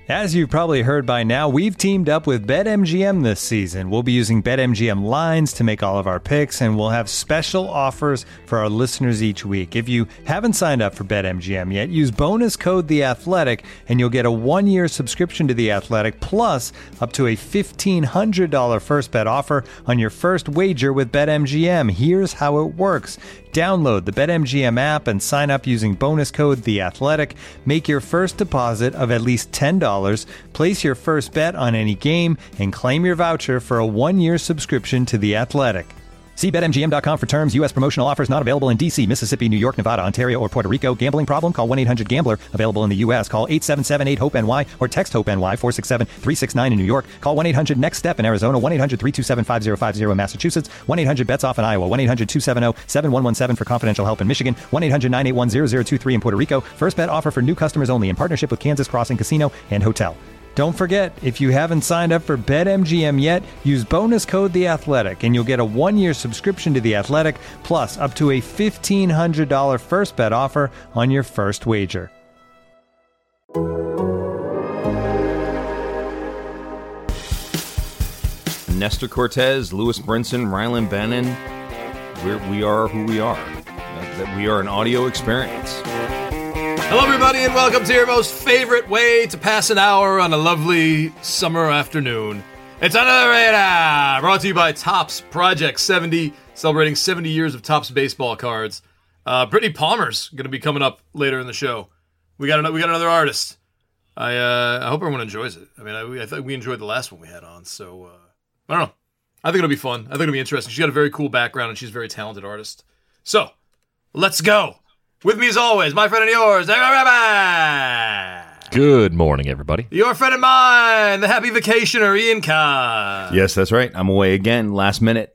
As you've probably heard by now, we've teamed up with BetMGM this season. We'll be using BetMGM lines to make all of our picks, and we'll have special offers for our listeners each week. If you haven't signed up for BetMGM yet, use bonus code The Athletic, and you'll get a 1-year subscription to The Athletic, plus up to a $1,500 first bet offer on your first wager with BetMGM. Here's how it works. Download the BetMGM app and sign up using bonus code The Athletic. Make your first deposit of at least $10. Place your first bet on any game and claim your voucher for a 1-year subscription to The Athletic. See BetMGM.com for terms. U.S. promotional offers not available in D.C., Mississippi, New York, Nevada, Ontario, or Puerto Rico. Gambling problem? Call 1-800-GAMBLER. Available in the U.S. Call 877-8-HOPE-NY or text HOPE-NY 467-369 in New York. Call 1-800-NEXT-STEP in Arizona. 1-800-327-5050 in Massachusetts. 1-800-BETS-OFF in Iowa. 1-800-270-7117 for confidential help in Michigan. 1-800-981-0023 in Puerto Rico. First bet offer for new customers only in partnership with Kansas Crossing Casino and Hotel. Don't forget, if you haven't signed up for BetMGM yet, use bonus code The Athletic, and you'll get a 1-year subscription to The Athletic, plus up to a $1,500 first bet offer on your first wager. Nestor Cortez, Lewis Brinson, Rylan Bannon, we are who we are. That we are an audio experience. Hello, everybody, and welcome to your most favorite way to pass an hour on a lovely summer afternoon. It's Under the Radar, brought to you by Topps Project 70, celebrating 70 years of Topps baseball cards. Brittany Palmer's going to be coming up later in the show. We got another artist. I hope everyone enjoys it. I mean, I think we enjoyed the last one we had on, so I don't know. I think it'll be fun. I think it'll be interesting. She's got a very cool background, and she's a very talented artist. So, let's go. With me as always, my friend and yours, David Rabbi. Good morning, everybody. Your friend and mine, the happy vacationer, Ian Kahn. Yes, that's right. I'm away again. Last minute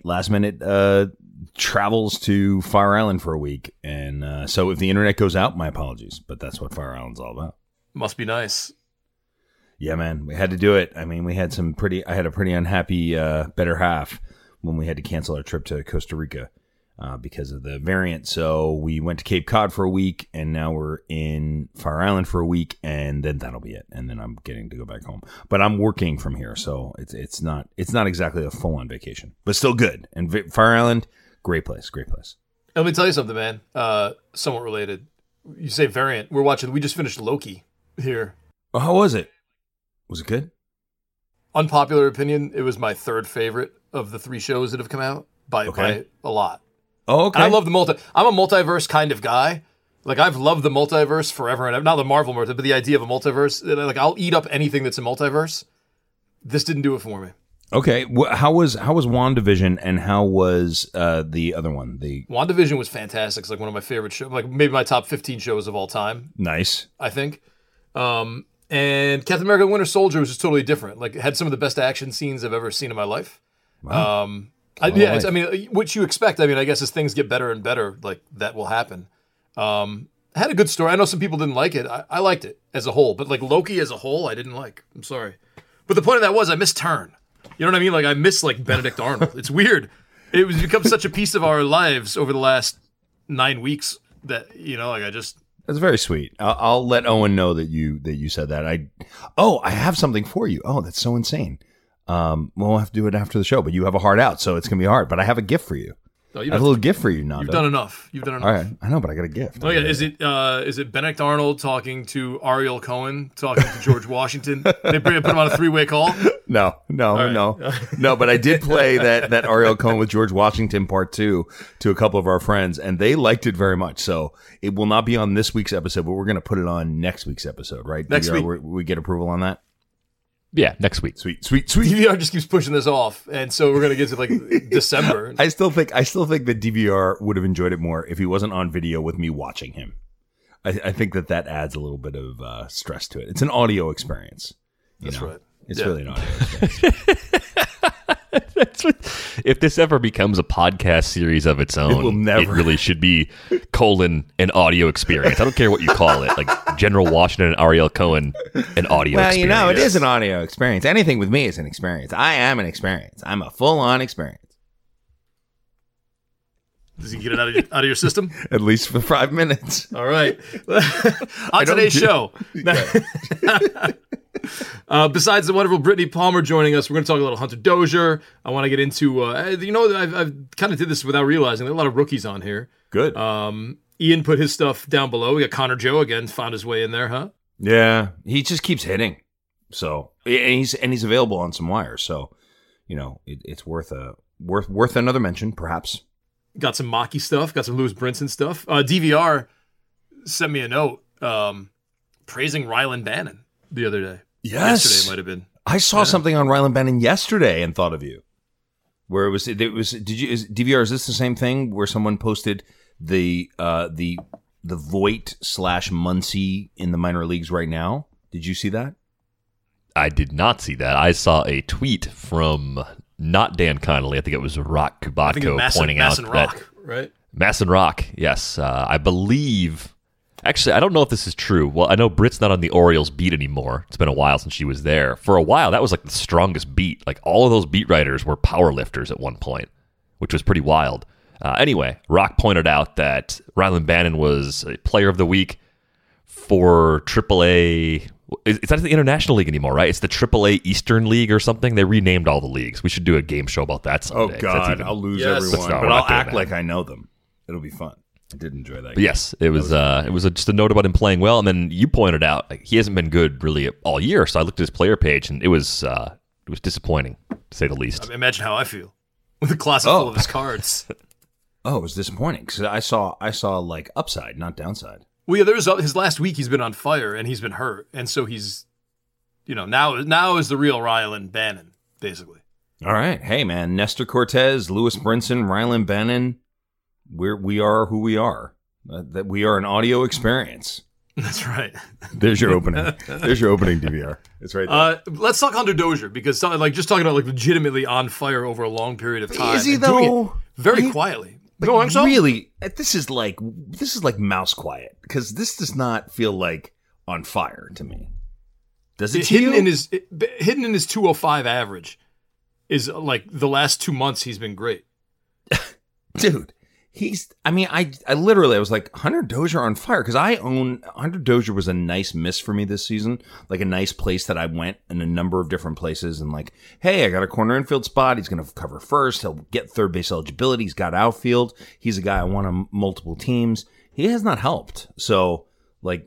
travels to Fire Island for a week. And so if the internet goes out, my apologies. But that's what Fire Island's all about. Must be nice. Yeah, man. We had to do it. I mean, I had a pretty unhappy better half when we had to cancel our trip to Costa Rica. Because of the variant. So we went to Cape Cod for a week, and now we're in Fire Island for a week, and then that'll be it. And then I'm getting to go back home. But I'm working from here, so it's not exactly a full-on vacation, but still good. And Fire Island, great place. Let me tell you something, man. Somewhat related. You say variant. We just finished Loki here. Oh, how was it? Was it good? Unpopular opinion, it was my third favorite of the 3 shows that have come out by a lot. Oh, okay. And I love I'm a multiverse kind of guy. Like, I've loved the multiverse forever, and not the Marvel multiverse, but the idea of a multiverse. Like, I'll eat up anything that's a multiverse. This didn't do it for me. Okay. How was WandaVision, and how was the other one? The WandaVision was fantastic. It's like one of my favorite shows, like maybe my top 15 shows of all time. Nice. I think. And Captain America: Winter Soldier was just totally different. Like, it had some of the best action scenes I've ever seen in my life. Wow. What you expect. I mean, I guess as things get better and better, like, that will happen. Had a good story. I know some people didn't like it. I liked it as a whole, but like Loki as a whole, I didn't like. I'm sorry. But the point of that was I miss Turn. You know what I mean? Like, I miss, like, Benedict Arnold. It's weird. It was become such a piece of our lives over the last 9 weeks that, you know, like, I just... That's very sweet. I'll let Owen know that you said that. I have something for you. Oh, that's so insane. We'll have to do it after the show, but you have a heart out, so it's going to be hard. But I have a gift for you. I have a little gift for you, Nando. You've done enough. All right. I know, but I got a gift. Oh, yeah. Is it Benedict Arnold talking to Ariel Cohen, talking to George Washington? They put him on a 3-way call? No. No, but I did play that Ariel Cohen with George Washington part 2 to a couple of our friends, and they liked it very much. So it will not be on this week's episode, but we're going to put it on next week's episode, right? Next week. We get approval on that? Yeah, next week. Sweet. DVR just keeps pushing this off, and so we're gonna get to like December. I still think that DVR would have enjoyed it more if he wasn't on video with me watching him. I think that adds a little bit of stress to it. It's an audio experience. That's right. It's really an audio experience. If this ever becomes a podcast series of its own, it will never. It really should be : an audio experience. I don't care what you call it, like General Washington and Ariel Cohen, an audio experience. Well, you know, it is an audio experience. Anything with me is an experience. I am an experience. I'm a full-on experience. Does he get it out of your system? At least for 5 minutes. All right. On today's show. Besides the wonderful Brittany Palmer joining us, we're going to talk a little Hunter Dozier. I want to get into, I've kind of did this without realizing. There are a lot of rookies on here. Good. Ian put his stuff down below. We got Connor Joe again, found his way in there, huh? Yeah, he just keeps hitting. So, and he's available on some wires. So, it's worth another mention, perhaps. Got some Maki stuff. Got some Lewis Brinson stuff. DVR sent me a note praising Rylan Bannon the other day. Yes, yesterday might have been. I saw something on Rylan Bannon yesterday and thought of you. Where it was DVR? Is this the same thing where someone posted the Voit / Muncy in the minor leagues right now? Did you see that? I did not see that. I saw a tweet from not Dan Connolly. I think it was Rock Kubatko pointing out that right? Masson Rock. Yes, I believe. Actually, I don't know if this is true. Well, I know Britt's not on the Orioles beat anymore. It's been a while since she was there. For a while, that was like the strongest beat. Like all of those beat writers were power lifters at one point, which was pretty wild. Anyway, Rock pointed out that Rylan Bannon was a player of the week for AAA. It's not the International League anymore, right? It's the AAA Eastern League or something. They renamed all the leagues. We should do a game show about that someday. Oh, God. I'll lose everyone. But I'll act like I know them. It'll be fun. I did enjoy that. But yes, it was just a note about him playing well, and then you pointed out like, he hasn't been good really all year. So I looked at his player page, and it was disappointing to say the least. I mean, imagine how I feel with a closet full of his cards. Oh, it was disappointing because I saw like upside, not downside. Well, yeah, there's his last week. He's been on fire and he's been hurt, and so he's, now is the real Rylan Bannon, basically. All right, hey man, Nestor Cortez, Lewis Brinson, Rylan Bannon. We are who we are. That we are an audio experience. That's right. There's your opening. There's your opening, DVR. It's right there. Let's talk Hunter Dozier because just talking about like legitimately on fire over a long period of time. Is he though? Very quietly. But really, this is like mouse quiet because this does not feel like on fire to me. Does it? Hidden in his 205 average is like the last 2 months he's been great, dude. I literally was like, Hunter Dozier on fire because Hunter Dozier was a nice miss for me this season, like a nice place that I went in a number of different places and like, hey, I got a corner infield spot. He's going to cover first. He'll get third base eligibility. He's got outfield. He's a guy I want on multiple teams. He has not helped. So like,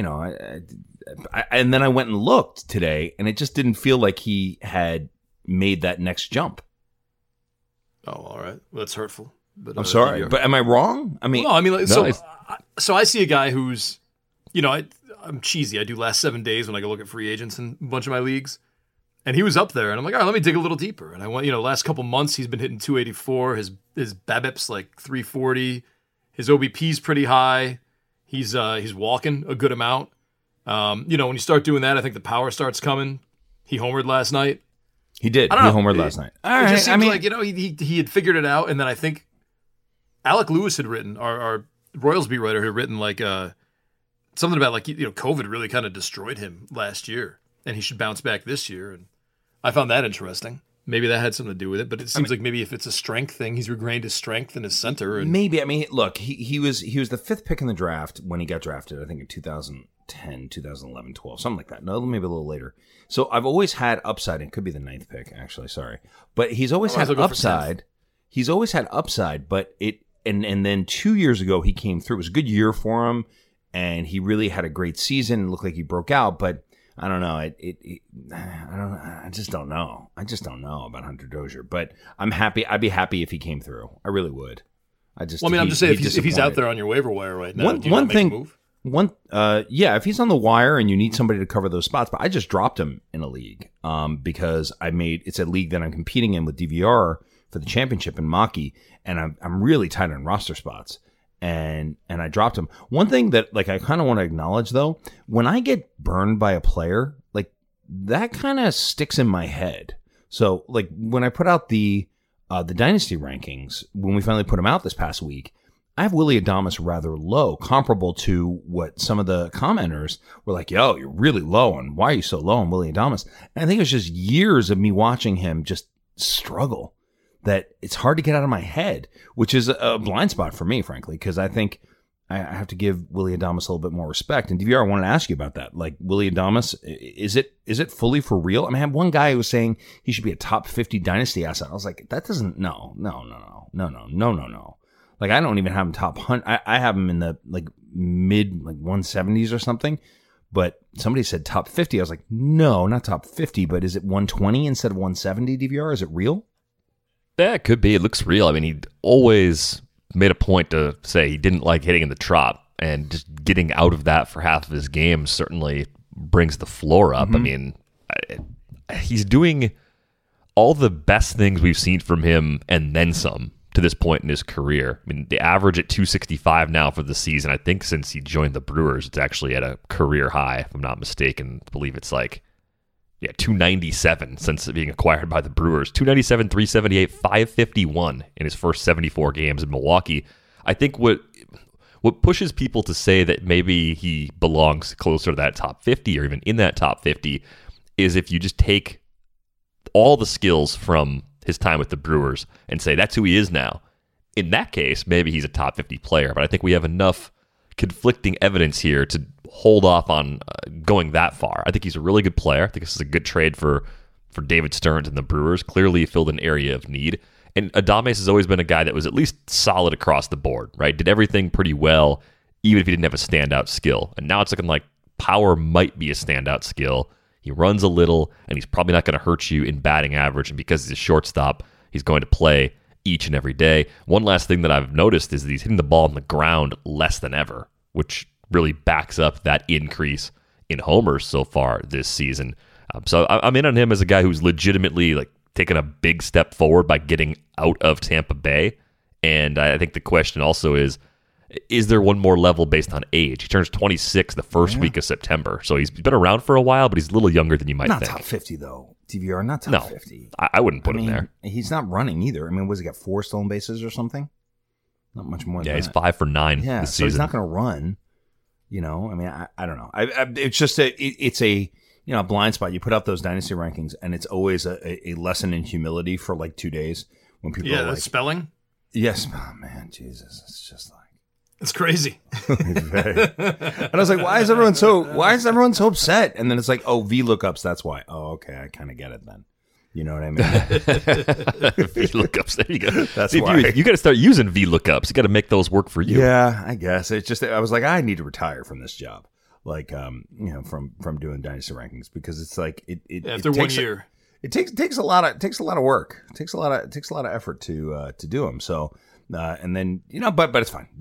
and then I went and looked today and it just didn't feel like he had made that next jump. Oh, all right. Well, that's hurtful. But, I'm sorry, but am I wrong? I mean, so I see a guy who's, I'm cheesy. I do last 7 days when I go look at free agents in a bunch of my leagues, and he was up there, and I'm like, all right, let me dig a little deeper. And I went, last couple months he's been hitting 284. His BABIP's like 340. His OBP's pretty high. He's walking a good amount. When you start doing that, I think the power starts coming. He homered last night. He did. He homered last night. All right. It just seems like he had figured it out, and then I think Alec Lewis had written, our Royals beat writer had written like something about like COVID really kind of destroyed him last year, and he should bounce back this year. And I found that interesting. Maybe that had something to do with it, but it seems like maybe if it's a strength thing, he's regained his strength in his center. And maybe. I mean, look, he was the 5th pick in the draft when he got drafted. I think in 2010, 2011, 12, something like that. No, maybe a little later. So I've always had upside. It could be the 9th pick, actually. Sorry, but he's always had upside. He's always had upside, but it. And then 2 years ago, he came through. It was a good year for him, and he really had a great season. It looked like he broke out, but I don't know. I just don't know. I just don't know about Hunter Dozier. But I'm happy. I'd be happy if he came through. I really would. I'm just saying if he's out there on your waiver wire right now. One thing. If he's on the wire and you need somebody to cover those spots, but I just dropped him in a league because it's a league that I'm competing in with DVR for the championship in Maki, and I'm really tight on roster spots, and I dropped him. One thing that like I kind of want to acknowledge though, when I get burned by a player, like that kind of sticks in my head. So like when I put out the dynasty rankings, when we finally put them out this past week, I have Willy Adames rather low, comparable to what some of the commenters were like, yo, you're really low on, why are you so low on Willy Adames? And I think it was just years of me watching him just struggle that it's hard to get out of my head, which is a blind spot for me, frankly, because I think I have to give Willy Adames a little bit more respect. And DVR, I wanted to ask you about that. Like, Willy Adames, is it fully for real? I mean, I had one guy who was saying he should be a top 50 dynasty asset. I was like, that doesn't, no. Like, I don't even have him top 100. I have him in the like mid like 170s or something. But somebody said top 50. I was like, no, not top 50, but is it 120 instead of 170, DVR? Is it real? Yeah, it could be. It looks real. I mean, he always made a point to say he didn't like hitting in the trop, and just getting out of that for half of his game certainly brings the floor up. I mean, he's doing all the best things we've seen from him and then some to this point in his career. I mean, the average at 265 now for the season. I think since he joined the Brewers, it's actually at a career high, if I'm not mistaken. I believe it's like 297 since being acquired by the Brewers. 297, 378, 551 in his first 74 games in Milwaukee. I think what pushes people to say that maybe he belongs closer to that top 50 or even in that top 50 is if you just take all the skills from his time with the Brewers and say that's who he is now. In that case, maybe he's a top 50 player, but I think we have enough conflicting evidence here to hold off on going that far. I think he's a really good player. I think this is a good trade for David Stearns and the Brewers. Clearly filled an area of need. And Adames has always been a guy that was at least solid across the board, right? Did everything pretty well, even if he didn't have a standout skill. And now it's looking like power might be a standout skill. He runs a little, and he's probably not going to hurt you in batting average. And because he's a shortstop, he's going to play each and every day. One last thing that I've noticed is that he's hitting the ball on the ground less than ever, which really backs up that increase in homers so far this season. So I'm in on him as a guy who's legitimately like taken a big step forward by getting out of Tampa Bay. And I think the question also is there one more level based on age? He turns 26 the first week of September. So he's been around for a while, but he's a little younger than you might think. Not top 50, though. DVR, not top 50. I wouldn't put him there. He's not running either. I mean, was he got 4 stolen bases or something? Not much more than that. Yeah, he's 5 for 9 this so season. He's not going to run. You know, I mean, I don't know. It's just it's a blind spot. You put out those dynasty rankings, and it's always a lesson in humility for like 2 days when people are like, spelling. Yes, oh, man, Jesus, it's just like it's crazy. And I was like, why is everyone so upset? And then it's like, oh, VLOOKUPs, that's why. Oh, okay, I kind of get it then. You know what I mean? VLOOKUPs, there you go. That's why. You got to start using VLOOKUPs. You got to make those work for you. Yeah, I guess. It's just, I was like, I need to retire from this job. Like, from doing dynasty rankings, because it's like, after 1 year. It takes a lot of work. It takes a lot of effort to do them. So, and then, but it's fine.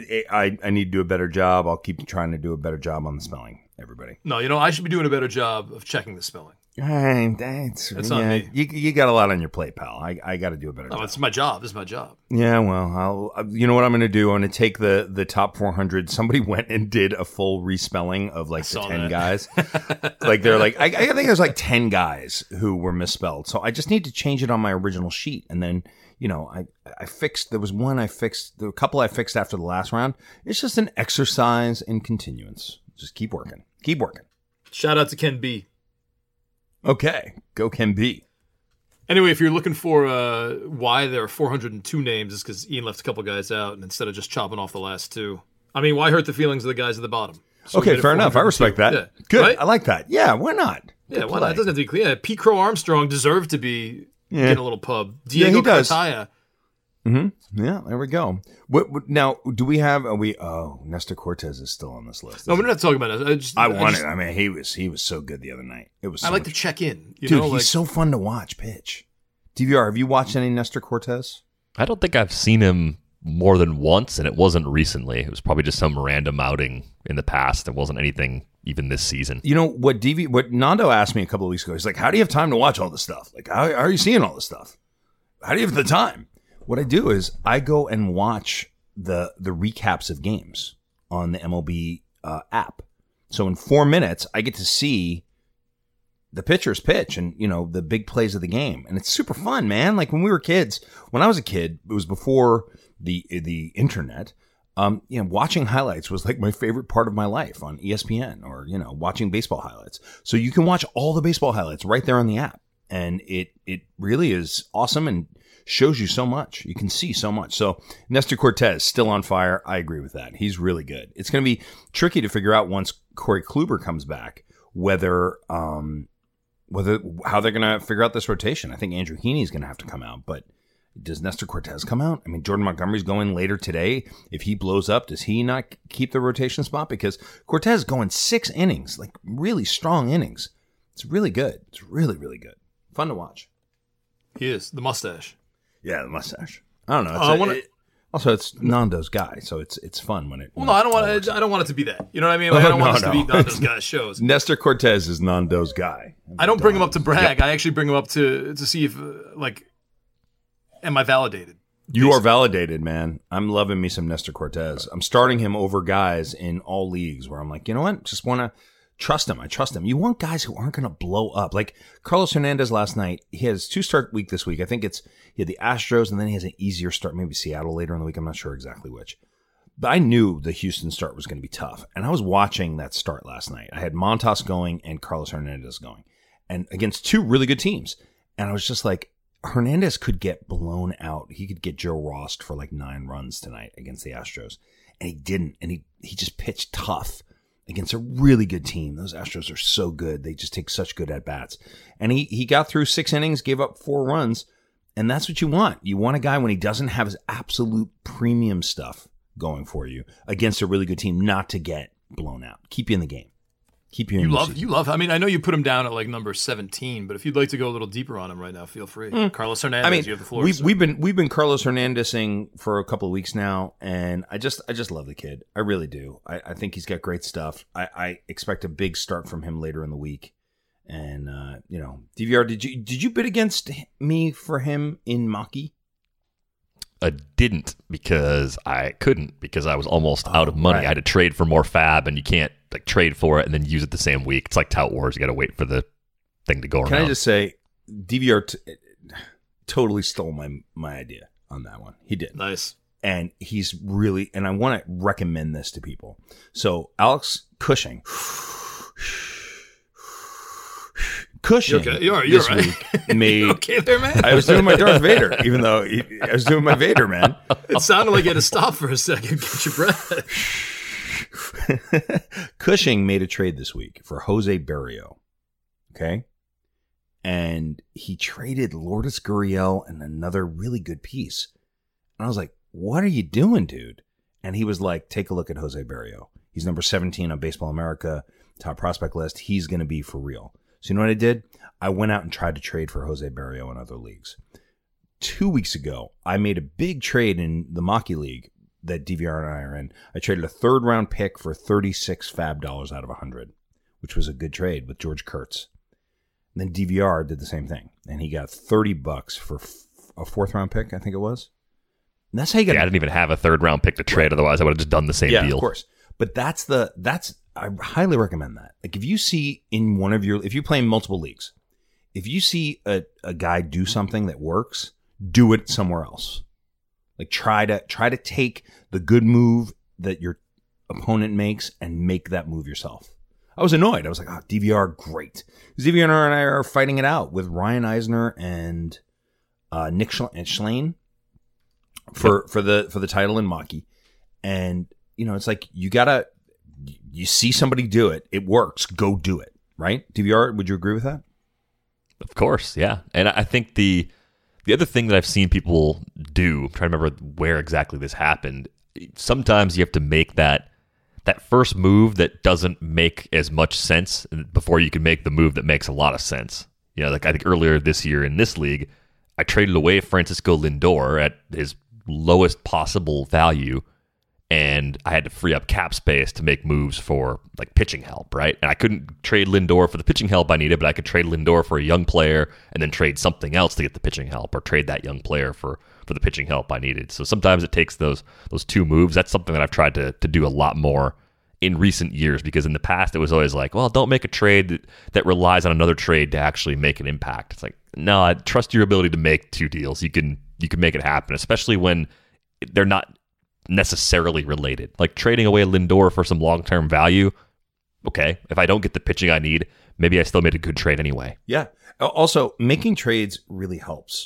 I need to do a better job. I'll keep trying to do a better job on the spelling, everybody. No, I should be doing a better job of checking the spelling. That's on me. You got a lot on your plate, pal. I got to do a better job. It's my job. This is my job. Yeah, well, you know what I'm going to do? I'm going to take the top 400. Somebody went and did a full respelling of like the 10 guys. Like they're like, I think there's like 10 guys who were misspelled. So I just need to change it on my original sheet. And then, I fixed, there was one I fixed, there were a couple I fixed after the last round. It's just an exercise in continuance. Just keep working. Keep working. Shout out to Ken B. Okay, go Ken B. Anyway, if you're looking for why there are 402 names, it's because Ian left a couple guys out, and instead of just chopping off the last 2. I mean, why hurt the feelings of the guys at the bottom? So okay, fair enough. I respect that. Yeah. Good. Right? I like that. Yeah, why not? Yeah, why not? It doesn't have to be clear. Pete Crow Armstrong deserved to be getting a little pub. Diego he does. Cartaya. Mm-hmm. Yeah, there we go. What now? Do we have? Nestor Cortez is still on this list. No, we're not talking about it. I wanted. I mean, he was so good the other night. It was. I like to check in. He's so fun to watch pitch. DVR, have you watched any Nestor Cortez? I don't think I've seen him more than once, and it wasn't recently. It was probably just some random outing in the past. It wasn't anything even this season. You know what? What Nando asked me a couple of weeks ago. He's like, "How do you have time to watch all this stuff? Like, how are you seeing all this stuff? How do you have the time?" What I do is I go and watch the recaps of games on the MLB app. So in 4 minutes, I get to see the pitchers pitch and, the big plays of the game. And it's super fun, man. Like when we were kids, when I was a kid, it was before the internet. Watching highlights was like my favorite part of my life on ESPN or, watching baseball highlights. So you can watch all the baseball highlights right there on the app. And it really is awesome and shows you so much. You can see so much. So Nestor Cortez still on fire. I agree with that. He's really good. It's going to be tricky to figure out once Corey Kluber comes back whether how they're going to figure out this rotation. I think Andrew Heaney is going to have to come out, but does Nestor Cortez come out? I mean, Jordan Montgomery's going later today. If he blows up, does he not keep the rotation spot? Because Cortez going 6 innings, like really strong innings. It's really good. It's really, really good. Fun to watch. He is. The mustache. Yeah, the mustache. I don't know. Also, it's Nando's guy, so it's fun when it. Well, no, I don't want it to be that. You know what I mean? Like, I don't want this to be Nando's guy's shows. Nestor Cortez is Nando's guy. I don't bring him up to brag. Yep. I actually bring him up to see if am I validated? You are validated, man. I'm loving me some Nestor Cortez. I'm starting him over guys in all leagues where I'm like, you know what? Just want to trust him. I trust him. You want guys who aren't going to blow up. Like Carlos Hernandez last night. He has 2-start week this week. I think he had the Astros, and then he has an easier start, maybe Seattle later in the week. I'm not sure exactly which. But I knew the Houston start was going to be tough. And I was watching that start last night. I had Montas going and Carlos Hernandez going. And against 2 really good teams. And I was just like, Hernandez could get blown out. He could get Joe Rost for like 9 runs tonight against the Astros. And he didn't. And he just pitched tough against a really good team. Those Astros are so good. They just take such good at-bats. And he got through 6 innings, gave up 4 runs. And that's what you want. You want a guy when he doesn't have his absolute premium stuff going for you against a really good team not to get blown out. Keep you in the game. Keep you in the season. You love. I mean, I know you put him down at like number 17, but if you'd like to go a little deeper on him right now, feel free. Carlos Hernandez, I mean, you have the floor. We've been Carlos Hernandezing for a couple of weeks now, and I just love the kid. I really do. I think he's got great stuff. I expect a big start from him later in the week. And DVR, did you bid against me for him in Maki? I didn't because I couldn't because I was almost out of money. Right. I had to trade for more fab, and you can't like trade for it and then use it the same week. It's like Tout Wars. You got to wait for the thing to go around. Can I just say, DVR totally stole my idea on that one. He did. Nice. And he's really, and I want to recommend this to people. So Alex Cushing. Cushing. You're okay. You're this right. Week made. You okay there, man? I was doing my Darth Vader, even though I was doing my Vader, man. It sounded like you had to stop for a second, get your breath. Cushing made a trade this week for Jose Barrio. Okay, and he traded Lourdes Gurriel and another really good piece. And I was like, "What are you doing, dude?" And he was like, "Take a look at Jose Barrio. He's number 17 on Baseball America top prospect list. He's going to be for real." So you know what I did? I went out and tried to trade for Jose Barrio in other leagues. 2 weeks ago, I made a big trade in the Maki League that DVR and I are in. I traded a 3rd-round pick for 36 fab dollars out of 100, which was a good trade with George Kurtz. And then DVR did the same thing, and he got $30 for a 4th-round pick, I think it was. And that's how you got. I didn't even have a 3rd-round pick to trade. Right. Otherwise, I would have just done the same deal. Yeah, of course. But I highly recommend that. Like if you see if you play in multiple leagues, if you see a guy do something that works, do it somewhere else. Like try to take the good move that your opponent makes and make that move yourself. I was annoyed. I was like, DVR, great. DVR and I are fighting it out with Ryan Eisner and Nick Schlein for the title in Maki. And it's like you see somebody do it, it works, go do it, right? DVR, would you agree with that? Of course, yeah. And I think the other thing that I've seen people do, I'm trying to remember where exactly this happened, sometimes you have to make that first move that doesn't make as much sense before you can make the move that makes a lot of sense. Like I think earlier this year in this league, I traded away Francisco Lindor at his lowest possible value, and I had to free up cap space to make moves for like pitching help, right? And I couldn't trade Lindor for the pitching help I needed, but I could trade Lindor for a young player and then trade something else to get the pitching help, or trade that young player for the pitching help I needed. So sometimes it takes those 2 moves. That's something that I've tried to do a lot more in recent years, because in the past it was always like, well, don't make a trade that relies on another trade to actually make an impact. It's like, no, I trust your ability to make 2 deals. You can make it happen, especially when they're not necessarily related. Like trading away Lindor for some long-term value. Okay, if I don't get the pitching I need, maybe I still made a good trade anyway. Yeah. Also, making trades really helps.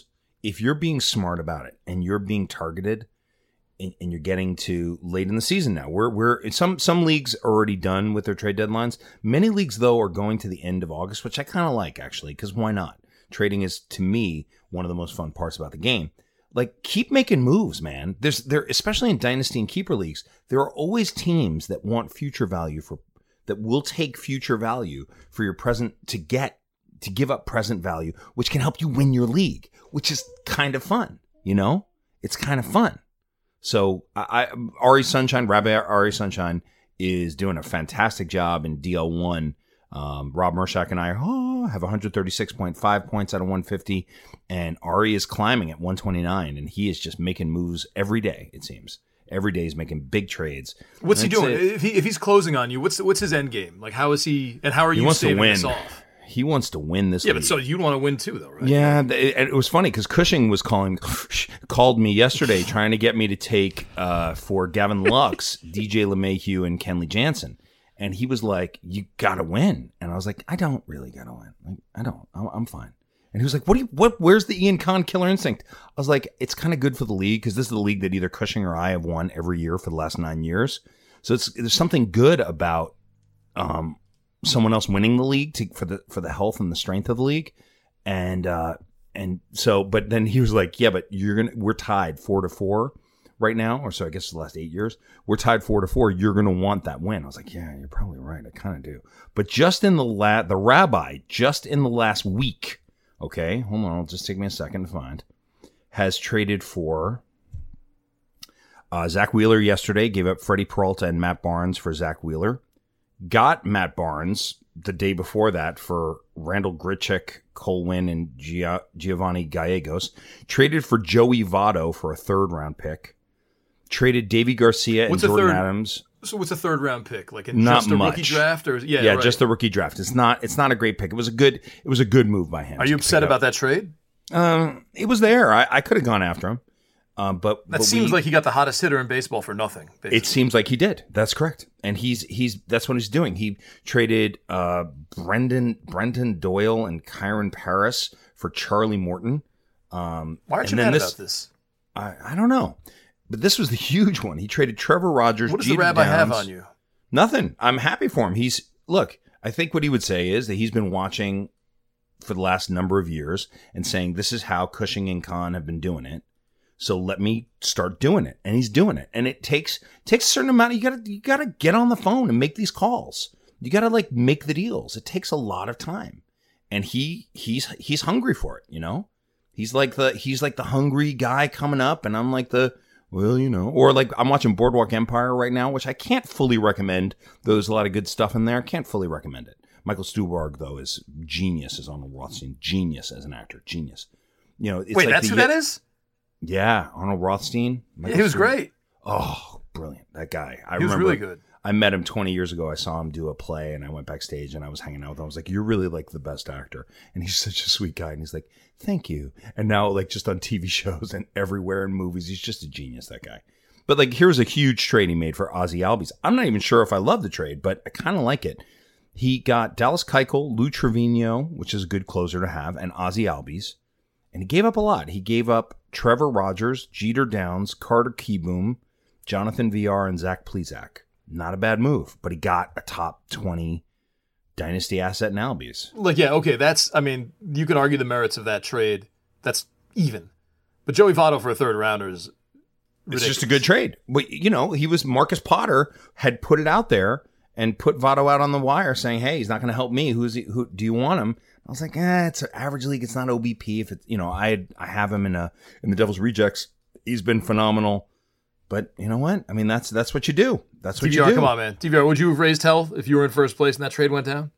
if you're being smart about it and you're being targeted and you're getting to late in the season now, we're some leagues are already done with their trade deadlines. Many leagues though are going to the end of August, which I kind of like actually, because why not? Trading is to me one of the most fun parts about the game. Like, keep making moves, man. There, especially in dynasty and keeper leagues, there are always teams that want future value that will take future value for your present to give up present value, which can help you win your league, which is kind of fun. You know, it's kind of fun. So Ari Sunshine, Rabbi Ari Sunshine is doing a fantastic job in DL1. Rob Mershak and I have 136.5 points out of 150, and Ari is climbing at 129, and he is just making moves every day, it seems. Every day he's making big trades. What's he doing? If he's closing on you, what's his end game? Like, how is he, and how are you saving this off? He wants to win this league. But so you want to win too, though, right? Yeah, it was funny because Cushing was called me yesterday trying to get me to take for Gavin Lux, DJ LeMahieu, and Kenley Jansen. And he was like, "You gotta win," and I was like, "I don't really gotta win. Like, I don't. I'm fine." And he was like, Where's the Ian Khan killer instinct?" I was like, "It's kind of good for the league because this is the league that either Cushing or I have won every year for the last 9 years. So there's something good about someone else winning the league for the health and the strength of the league." And so, but then he was like, "Yeah, but we're tied 4-4." Right now, or so I guess the last 8 years, we're tied 4-4. You're going to want that win. I was like, yeah, you're probably right. I kind of do. But just in the rabbi, just in the last week, okay, hold on, it'll just take me a second to find, has traded for Zach Wheeler yesterday, gave up Freddie Peralta and Matt Barnes for Zach Wheeler, got Matt Barnes the day before that for Randall Grichuk, Cole Winn, and Giovanni Gallegos, traded for Joey Votto for a third-round pick, traded Davy Garcia and Jordan Adams. So what's a third-round pick? Like in not just a much. Rookie draft, or right. Just the rookie draft. It's not a great pick. It was a good move by him. Are you upset about that trade? It was there. I could have gone after him. But seems like he got the hottest hitter in baseball for nothing. Basically. It seems like he did. That's correct. And that's what he's doing. He traded Brendan Doyle and Kyron Paris for Charlie Morton. Why aren't you mad about this? I don't know. But this was the huge one. He traded Trevor Rogers. What does the rabbi have on you? Nothing. I'm happy for him. I think what he would say is that he's been watching for the last number of years and saying, this is how Cushing and Khan have been doing it. So let me start doing it. And he's doing it. And it takes a certain amount. You gotta get on the phone and make these calls. You gotta make the deals. It takes a lot of time. And he's hungry for it, you know? He's like the hungry guy coming up, and I'm like or like I'm watching Boardwalk Empire right now, which I can't fully recommend. There's a lot of good stuff in there. Can't fully recommend it. Michael Stuhlbarg, though, is genius as Arnold Rothstein. Genius as an actor. Genius. You know, it's wait, that's who that is? Yeah, Arnold Rothstein. He was great. Oh, brilliant. That guy. He was really good. I met him 20 years ago. I saw him do a play, and I went backstage, and I was hanging out with him. I was like, you're really like the best actor. And he's such a sweet guy. And he's like, thank you. And now just on TV shows and everywhere in movies, he's just a genius, that guy. But here's a huge trade he made for Ozzie Albies. I'm not even sure if I love the trade, but I kind of like it. He got Dallas Keuchel, Lou Trevino, which is a good closer to have, and Ozzie Albies. And he gave up a lot. He gave up Trevor Rogers, Jeter Downs, Carter Kieboom, Jonathan VR, and Zach Plesac. Not a bad move, but he got a top 20 dynasty asset in Albies. You can argue the merits of that trade. That's even. But Joey Votto for a third rounder is ridiculous. It's just a good trade. But, Marcus Potter had put it out there and put Votto out on the wire saying, hey, he's not going to help me. Who do you want him? I was like, it's an average league. It's not OBP. If it's, I have him in the Devil's Rejects. He's been phenomenal. But you know what? I mean, that's what you do. That's what you do. Come on, man. DVR, would you have raised hell if you were in first place and that trade went down?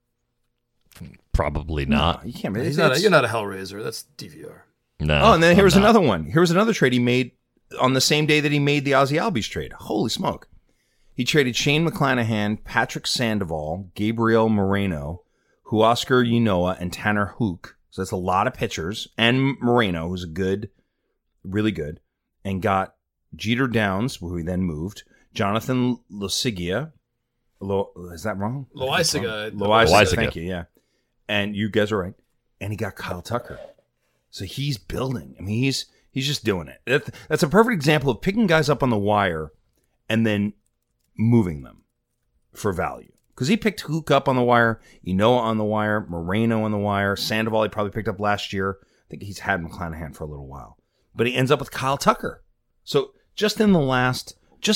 Probably not. No, you can't. You're not a hellraiser. That's DVR. No. Oh, and then here's another one. Here's another trade he made on the same day that he made the Ozzie Albies trade. Holy smoke. He traded Shane McClanahan, Patrick Sandoval, Gabriel Moreno, Huascar Ynoa, and Tanner Hook. So that's a lot of pitchers. And Moreno, who's really good, and got Jeter Downs, who he then moved, Jonathan Loisiga. Is that wrong? Loisiga. Thank you, yeah. And you guys are right. And he got Kyle Tucker. So he's building. I mean, he's just doing it. That's a perfect example of picking guys up on the wire and then moving them for value. Because he picked Hook up on the wire, Enoa on the wire, Moreno on the wire, Sandoval he probably picked up last year. I think he's had McClanahan for a little while. But he ends up with Kyle Tucker. So just in the last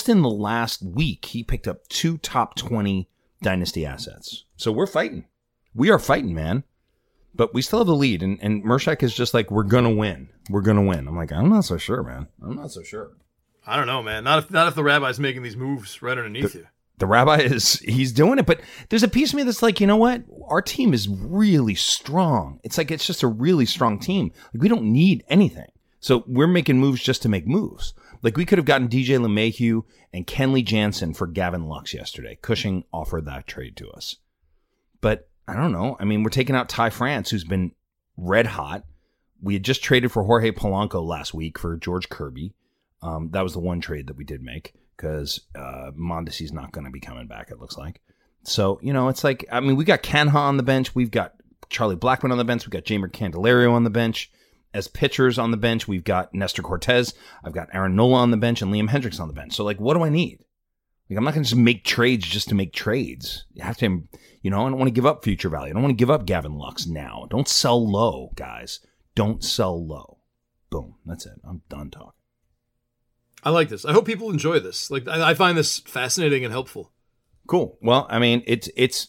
week, he picked up 2 top 20 dynasty assets. So we're fighting. We are fighting, man. But we still have the lead, and Mershak is just like, we're going to win. We're going to win. I'm like, I'm not so sure, man. I'm not so sure. I don't know, man. Not if the rabbi's making these moves right underneath you. The rabbi he's doing it, but there's a piece of me that's like, you know what? Our team is really strong. It's like, it's just a really strong team. Like, we don't need anything. So we're making moves just to make moves. Like, we could have gotten DJ LeMahieu and Kenley Jansen for Gavin Lux yesterday. Cushing offered that trade to us. But I don't know. I mean, we're taking out Ty France, who's been red hot. We had just traded for Jorge Polanco last week for George Kirby. That was the one trade that we did make because Mondesi's not going to be coming back, it looks like. So, you know, it's like, I mean, we got Canha on the bench. We've got Charlie Blackmon on the bench. We've got Jamer Candelario on the bench. As pitchers on the bench, we've got Nestor Cortez. I've got Aaron Nola on the bench and Liam Hendricks on the bench. So, like, what do I need? Like, I'm not going to just make trades just to make trades. You have to, you know, I don't want to give up future value. I don't want to give up Gavin Lux now. Don't sell low, guys. Don't sell low. Boom. That's it. I'm done talking. I like this. I hope people enjoy this. Like, I find this fascinating and helpful. Cool. Well, I mean, it's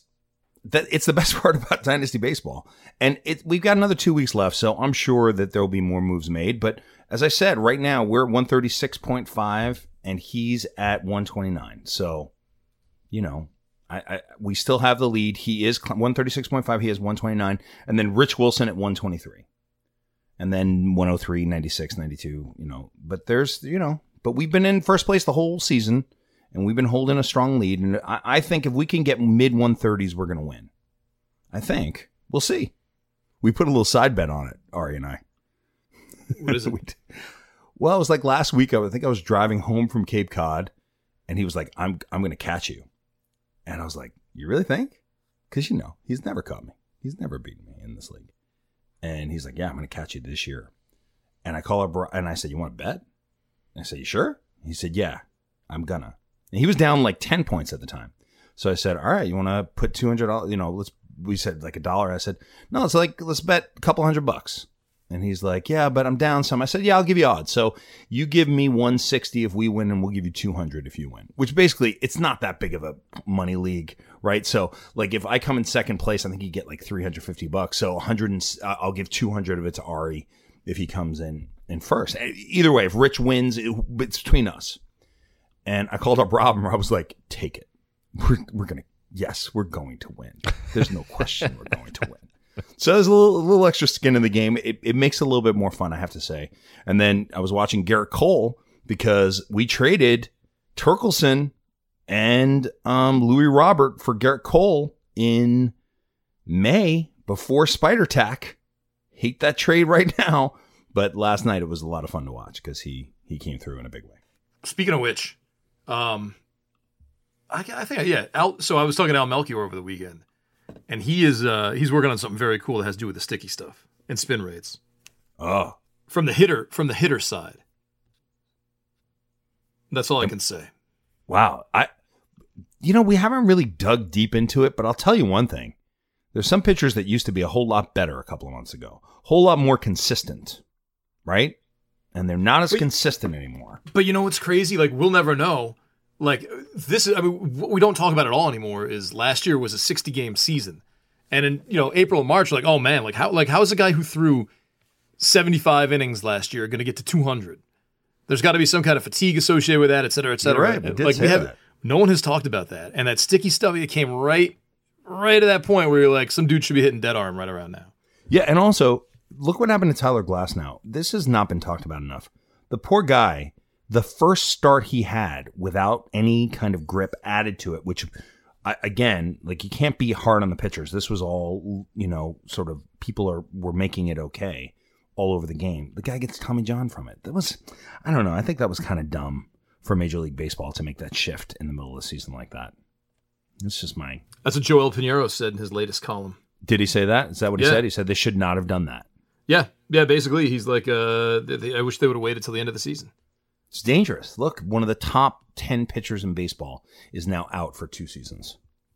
the best part about Dynasty Baseball. And we've got another 2 weeks left, so I'm sure that there will be more moves made. But as I said, right now we're at 136.5 and he's at 129. So, you know, we still have the lead. He is 136.5. He has 129. And then Rich Wilson at 123. And then 103, 96, 92, you know. But there's, you know, but we've been in first place the whole season. And we've been holding a strong lead. And I think if we can get mid-130s, we're going to win. I think. We'll see. We put a little side bet on it, Ari and I. What is it? Well, it was like last week. I think I was driving home from Cape Cod. And he was like, I'm going to catch you. And I was like, you really think? Because, you know, he's never caught me. He's never beaten me in this league. And he's like, yeah, I'm going to catch you this year. And I call her and I said, you want to bet? And I said, you sure? He said, yeah, I'm gonna. And he was down like 10 points at the time. So I said, all right, you want to put $200? You know, we said like $1. I said, no, let's bet a couple $100. And he's like, yeah, but I'm down some. I said, yeah, I'll give you odds. So you give me 160 if we win, and we'll give you 200 if you win. Which basically, it's not that big of a money league, right? So like if I come in second place, I think you get like $350. So 100, I'll give 200 of it to Ari if he comes in first. Either way, if Rich wins, it's between us. And I called up Rob, and Rob was like, take it. We're going to win. There's no question we're going to win. So there's a little extra skin in the game. It makes it a little bit more fun, I have to say. And then I was watching Garrett Cole because we traded Torkelson and Louis Robert for Garrett Cole in May before Spider Tack. Hate that trade right now. But last night it was a lot of fun to watch because he came through in a big way. Speaking of which, I think, yeah. So I was talking to Al Melchior over the weekend, and he's working on something very cool that has to do with the sticky stuff and spin rates. Oh, from the hitter side. That's all I can say. Wow, we haven't really dug deep into it, but I'll tell you one thing: there's some pitchers that used to be a whole lot better a couple of months ago, whole lot more consistent, right? And they're not as consistent anymore. But you know what's crazy? Like, we'll never know. Like, this is, I mean, what we don't talk about at all anymore is last year was a 60-game season. And in, April and March, like, oh man, how is a guy who threw 75 innings last year going to get to 200? There's got to be some kind of fatigue associated with that, et cetera, et cetera. You're right. That. No one has talked about that. And that sticky stuff, it came right at that point where you're like, some dude should be hitting dead arm right around now. Yeah, and also, look what happened to Tyler Glasnow. This has not been talked about enough. The poor guy, the first start he had without any kind of grip added to it, which, again, like, you can't be hard on the pitchers. This was all, sort of people were making it okay all over the game. The guy gets Tommy John from it. That was, I don't know. I think that was kind of dumb for Major League Baseball to make that shift in the middle of the season like that. It's just That's what Joel Pinheiro said in his latest column. Did he say that? Is that what he said? He said they should not have done that. Yeah. Yeah, basically, he's like, I wish they would have waited till the end of the season. It's dangerous. Look, one of the top 10 pitchers in baseball is now out for 2 seasons.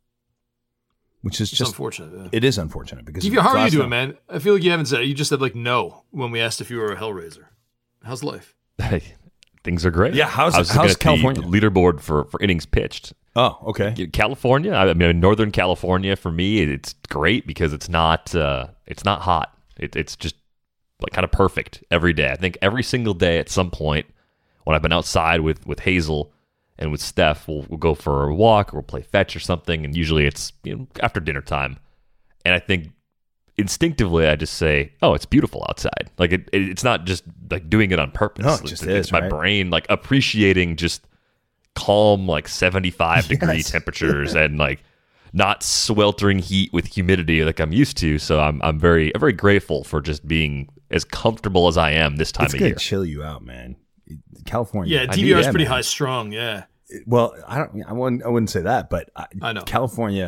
Which is just unfortunate. Yeah. It is unfortunate because DVR, how are you doing, man? I feel like you haven't said it. You just said like no when we asked if you were a Hellraiser. How's life? Hey, things are great. Yeah, how's California? The leaderboard for innings pitched. Oh, okay. California. I mean, Northern California for me, it's great because it's not hot. It's just like kind of perfect every day. I think every single day at some point when I've been outside with Hazel and with Steph, we'll go for a walk or we'll play fetch or something, and usually it's after dinner time. And I think instinctively I just say, "Oh, it's beautiful outside." Like it's not just like doing it on purpose. No, it just it's my brain like appreciating just calm like 75 degree temperatures and like not sweltering heat with humidity like I'm used to. So I'm very grateful for just being as comfortable as I am this time of year. It's gonna chill you out, man. California. Yeah, DVR is pretty high strung. Yeah. Well, I wouldn't say that, but I know California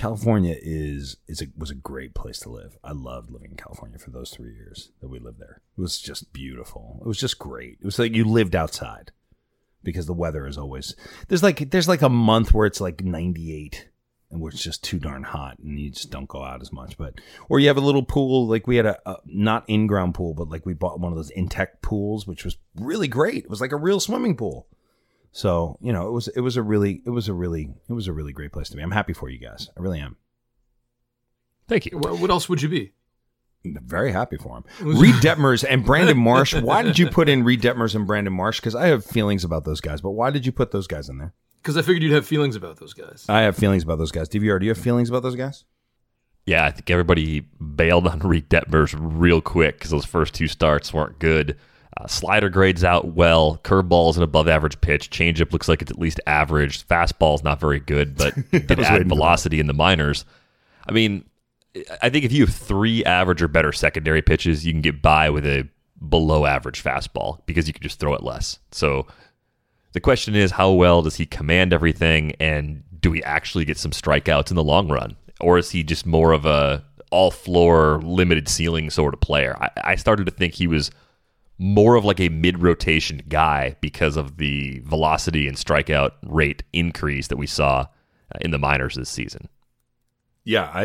was a great place to live. I loved living in California for those 3 years that we lived there. It was just beautiful. It was just great. It was like you lived outside because the weather is always there's like a month where it's like 98 and where it's just too darn hot and you just don't go out as much. But or you have a little pool, like we had a not in-ground pool, but like we bought one of those Intech pools, which was really great. It was like a real swimming pool. So, it was a really great place to be. I'm happy for you guys. I really am. Thank you. What else would you be? Very happy for him. Reed Detmers and Brandon Marsh. Why did you put in Reed Detmers and Brandon Marsh? Because I have feelings about those guys. But why did you put those guys in there? Because I figured you'd have feelings about those guys. I have feelings about those guys. DVR, do you have feelings about those guys? Yeah, I think everybody bailed on Reed Detmers real quick because those first 2 starts weren't good. Slider grades out well. Curveball is an above-average pitch. Changeup looks like it's at least average. Fastball's not very good, but did add velocity in the minors. I mean, I think if you have 3 average or better secondary pitches, you can get by with a below-average fastball because you can just throw it less. So the question is, how well does he command everything, and do we actually get some strikeouts in the long run? Or is he just more of a all-floor, limited ceiling sort of player? I started to think he was more of like a mid-rotation guy because of the velocity and strikeout rate increase that we saw in the minors this season. Yeah,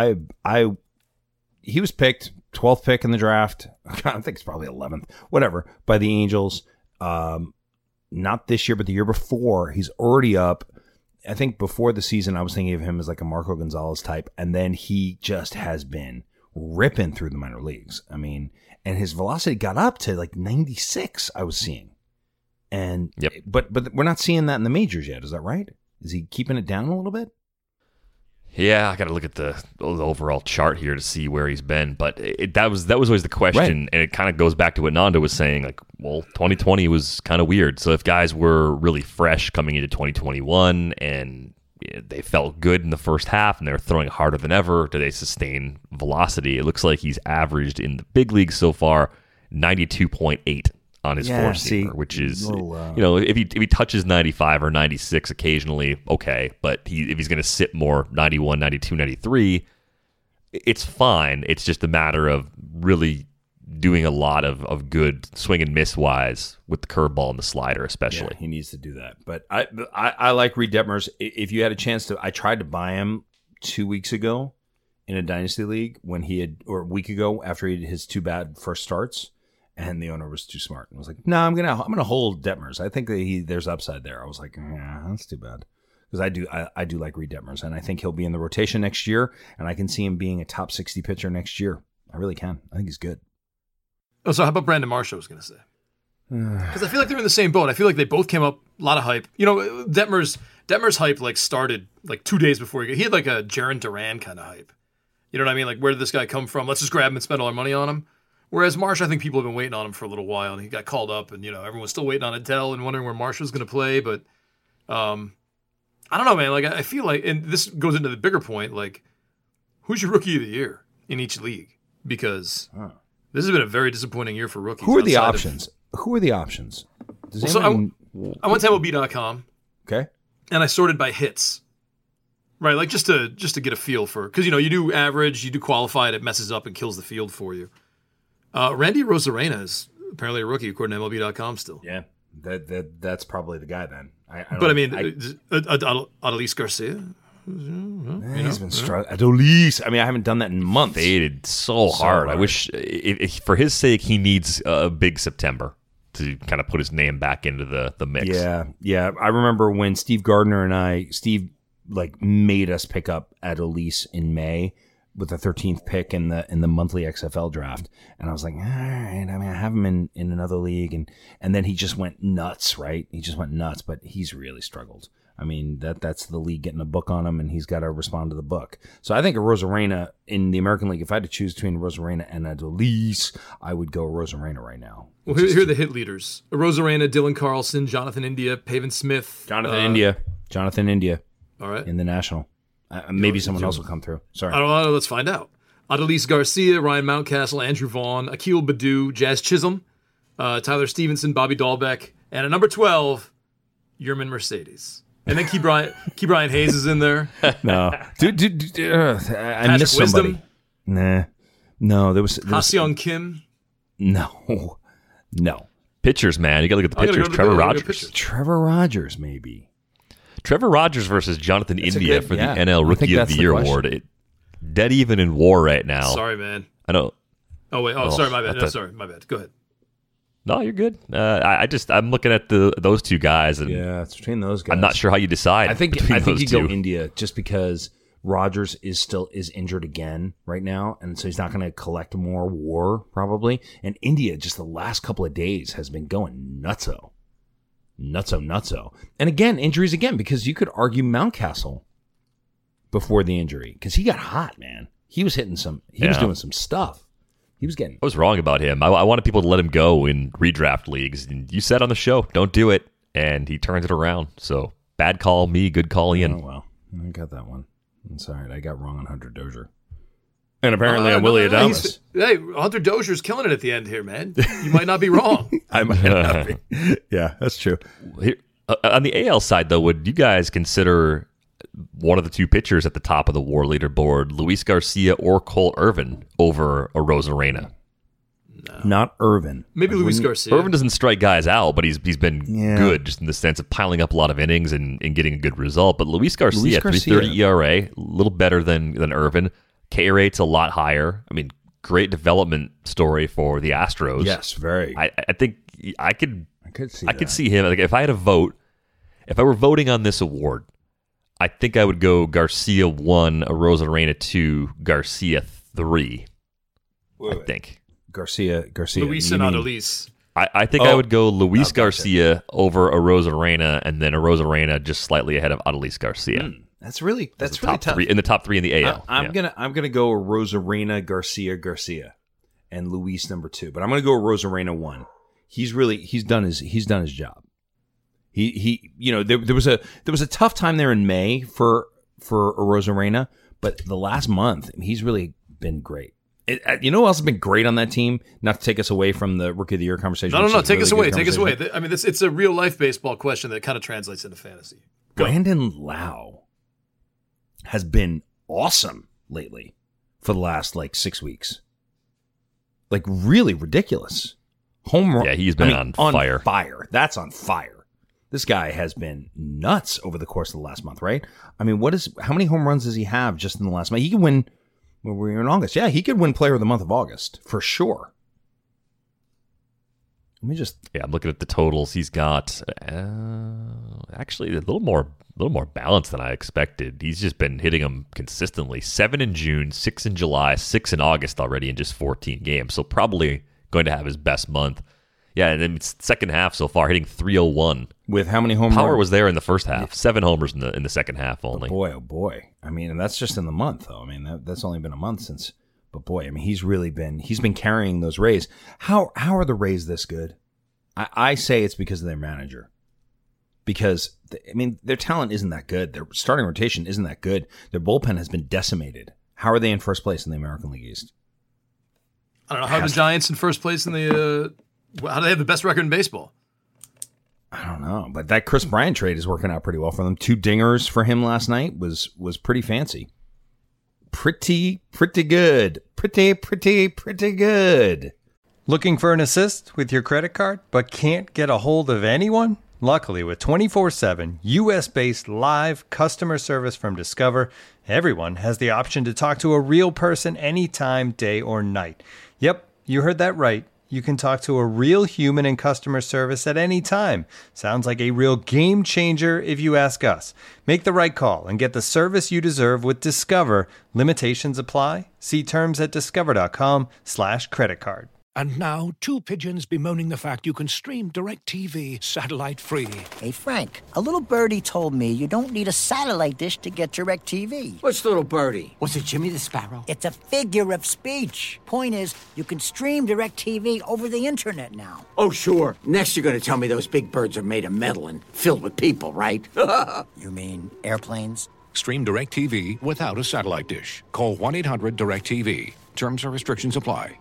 he was picked 12th pick in the draft. I think it's probably 11th, whatever, by the Angels. Not this year, but the year before. He's already up. I think before the season, I was thinking of him as like a Marco Gonzalez type, and then he just has been ripping through the minor leagues. I mean, and his velocity got up to like 96, I was seeing. And yep. But we're not seeing that in the majors yet. Is that right? Is he keeping it down a little bit? Yeah, I got to look at the overall chart here to see where he's been. But that was always the question, right. And it kind of goes back to what Nando was saying. Like, well, 2020 was kind of weird. So if guys were really fresh coming into 2021 and they felt good in the first half and they're throwing harder than ever, do they sustain velocity? It looks like he's averaged in the big leagues so far 92.8 on his four-seamer, which is, if he touches 95 or 96 occasionally, okay. But if he's going to sit more 91, 92, 93, it's fine. It's just a matter of really doing a lot of good swing and miss wise with the curveball and the slider, especially. Yeah, he needs to do that. But I like Reed Detmers. If you had a chance to, I tried to buy him 2 weeks ago in a dynasty league or a week ago after he had his 2 bad first starts. And the owner was too smart and was like, "No, I'm gonna hold Detmers. I think that there's upside there." I was like, "Yeah, that's too bad," because I do like Reed Detmers, and I think he'll be in the rotation next year, and I can see him being a top 60 pitcher next year. I really can. I think he's good. Oh, so how about Brandon Marsh? I was gonna say, because I feel like they're in the same boat. I feel like they both came up a lot of hype. Detmers hype like started like 2 days before he had like a Jarren Duran kind of hype. You know what I mean? Like, where did this guy come from? Let's just grab him and spend all our money on him. Whereas Marsh, I think people have been waiting on him for a little while, and he got called up, and everyone's still waiting on Adele and wondering where Marsh was going to play. But I don't know, man. Like, I feel like, and this goes into the bigger point, like, who's your rookie of the year in each league? Because this has been a very disappointing year for rookies. Who are the options? I went to MLB.com. Okay. And I sorted by hits. Right, like just to get a feel for, because you do average, you do qualified, it messes up and kills the field for you. Randy Rosarena is apparently a rookie according to MLB.com still. Yeah, that's probably the guy then. Adolis Garcia. He's been struggling. Adolis. I mean, I haven't done that in months. Faded so hard. I wish, for his sake, he needs a big September to kind of put his name back into the mix. Yeah. I remember when Steve Gardner and Steve made us pick up Adolis in May with the 13th pick in the monthly XFL draft, and I was like, all right. I mean, I have him in another league, and then he just went nuts, right? He just went nuts, but he's really struggled. I mean, that's the league getting a book on him, and he's got to respond to the book. So I think a Rosarena in the American League, if I had to choose between Rosarena and Adolis, I would go Rosarena right now. Well, here are the hit leaders. Rosarena, Dylan Carlson, Jonathan India, Pavin Smith. Jonathan India. All right. In the National. Maybe someone else will come through. Sorry. I don't know. Let's find out. Adolis Garcia, Ryan Mountcastle, Andrew Vaughn, Akil Badu, Jazz Chisholm, Tyler Stevenson, Bobby Dahlbeck, and at number 12, Yerman Mercedes. And then Key Brian Hayes is in there. No. Dude, I missed somebody. Nah. No, there was Ha-Seong Kim. No. Pitchers, man. You got to look at the pitchers. Trevor Rogers. Trevor Rogers, maybe. Trevor Rogers versus Jonathan India for the NL Rookie of the Year award. Dead even in WAR right now. Sorry, man. I know. Oh, wait. Sorry, my bad. My bad. Go ahead. No, you're good. I'm looking at those two guys, and it's between those guys. I'm not sure how you decide. I think you go India just because Rogers is injured again right now, and so he's not going to collect more WAR probably. And India, just the last couple of days, has been going nutso. And again, injuries again, because you could argue Mountcastle before the injury because he got hot, man. He was hitting he was doing some stuff. I was wrong about him. I wanted people to let him go in redraft leagues. And you said on the show, don't do it. And he turns it around. So bad call me, good call Ian. Oh, well. I got that one. I'm sorry. I got wrong on Hunter Dozier. And apparently on Willie Adames. Hey, Hunter Dozier's killing it at the end here, man. You might not be wrong. I might not be. Yeah, that's true. Here, on the AL side, though, would you guys consider one of the two pitchers at the top of the WAR leaderboard, Luis Garcia or Cole Irvin, over a Rosarena? No. Not Irvin. Maybe Luis Garcia. Irvin doesn't strike guys out, but he's been good just in the sense of piling up a lot of innings and getting a good result. But Luis Garcia, 3.30 ERA, a little better than Irvin. K rate's a lot higher. I mean, great development story for the Astros. Yes, very. I think I could see him. Like if I had a vote, if I were voting on this award, I think I would go Garcia 1, Rosarena 2, Garcia 3. I think Garcia. Luis and Adolis. I think I would go Luis Garcia over Rosarena, and then Rosarena just slightly ahead of Adolis Garcia. That's really tough. In the top three in the AL. I'm gonna go Rosarena, Garcia, and Luis number 2. But I'm gonna go Rosarena 1. He's done his job. He there was a tough time there in May for Rosarena, but the last month he's really been great. You know who else has been great on that team? Not to take us away from the Rookie of the Year conversation. No. Take us away. I mean, it's a real life baseball question that kind of translates into fantasy. Go. Brandon Lau has been awesome lately for the last 6 weeks. Really ridiculous. Home run. Yeah, he's been on fire. That's on fire. This guy has been nuts over the course of the last month, right? I mean, how many home runs does he have just in the last month? He could win. We're in August. Yeah, he could win Player of the Month of August for sure. Let me just. Yeah, I'm looking at the totals. He's got actually a little more balanced than I expected. He's just been hitting them consistently. 7 in June, 6 in July, 6 in August already in just 14 games. So probably going to have his best month. Yeah, and then second half so far, hitting 301. With how many home runs? Power was there in the first half. 7 homers in the second half only. But boy. I mean, and that's just in the month, though. I mean, that's only been a month since. But boy, I mean, he's been carrying those Rays. How are the Rays this good? I say it's because of their manager. Because, their talent isn't that good. Their starting rotation isn't that good. Their bullpen has been decimated. How are they in first place in the American League East? I don't know. How are the Giants in first place in the... how do they have the best record in baseball? I don't know. But that Chris Bryant trade is working out pretty well for them. 2 dingers for him last night was pretty fancy. Pretty good. Pretty good. Looking for an assist with your credit card, but can't get a hold of anyone? Luckily, with 24/7 US-based live customer service from Discover, everyone has the option to talk to a real person anytime, day or night. Yep, you heard that right. You can talk to a real human in customer service at any time. Sounds like a real game changer if you ask us. Make the right call and get the service you deserve with Discover. Limitations apply. See terms at discover.com/creditcard. And now, two pigeons bemoaning the fact you can stream DirecTV satellite-free. Hey, Frank, a little birdie told me you don't need a satellite dish to get DirecTV. Which little birdie? Was it Jimmy the Sparrow? It's a figure of speech. Point is, you can stream DirecTV over the internet now. Oh, sure. Next you're going to tell me those big birds are made of metal and filled with people, right? You mean airplanes? Stream DirecTV without a satellite dish. Call 1-800-DirecTV. Terms and restrictions apply.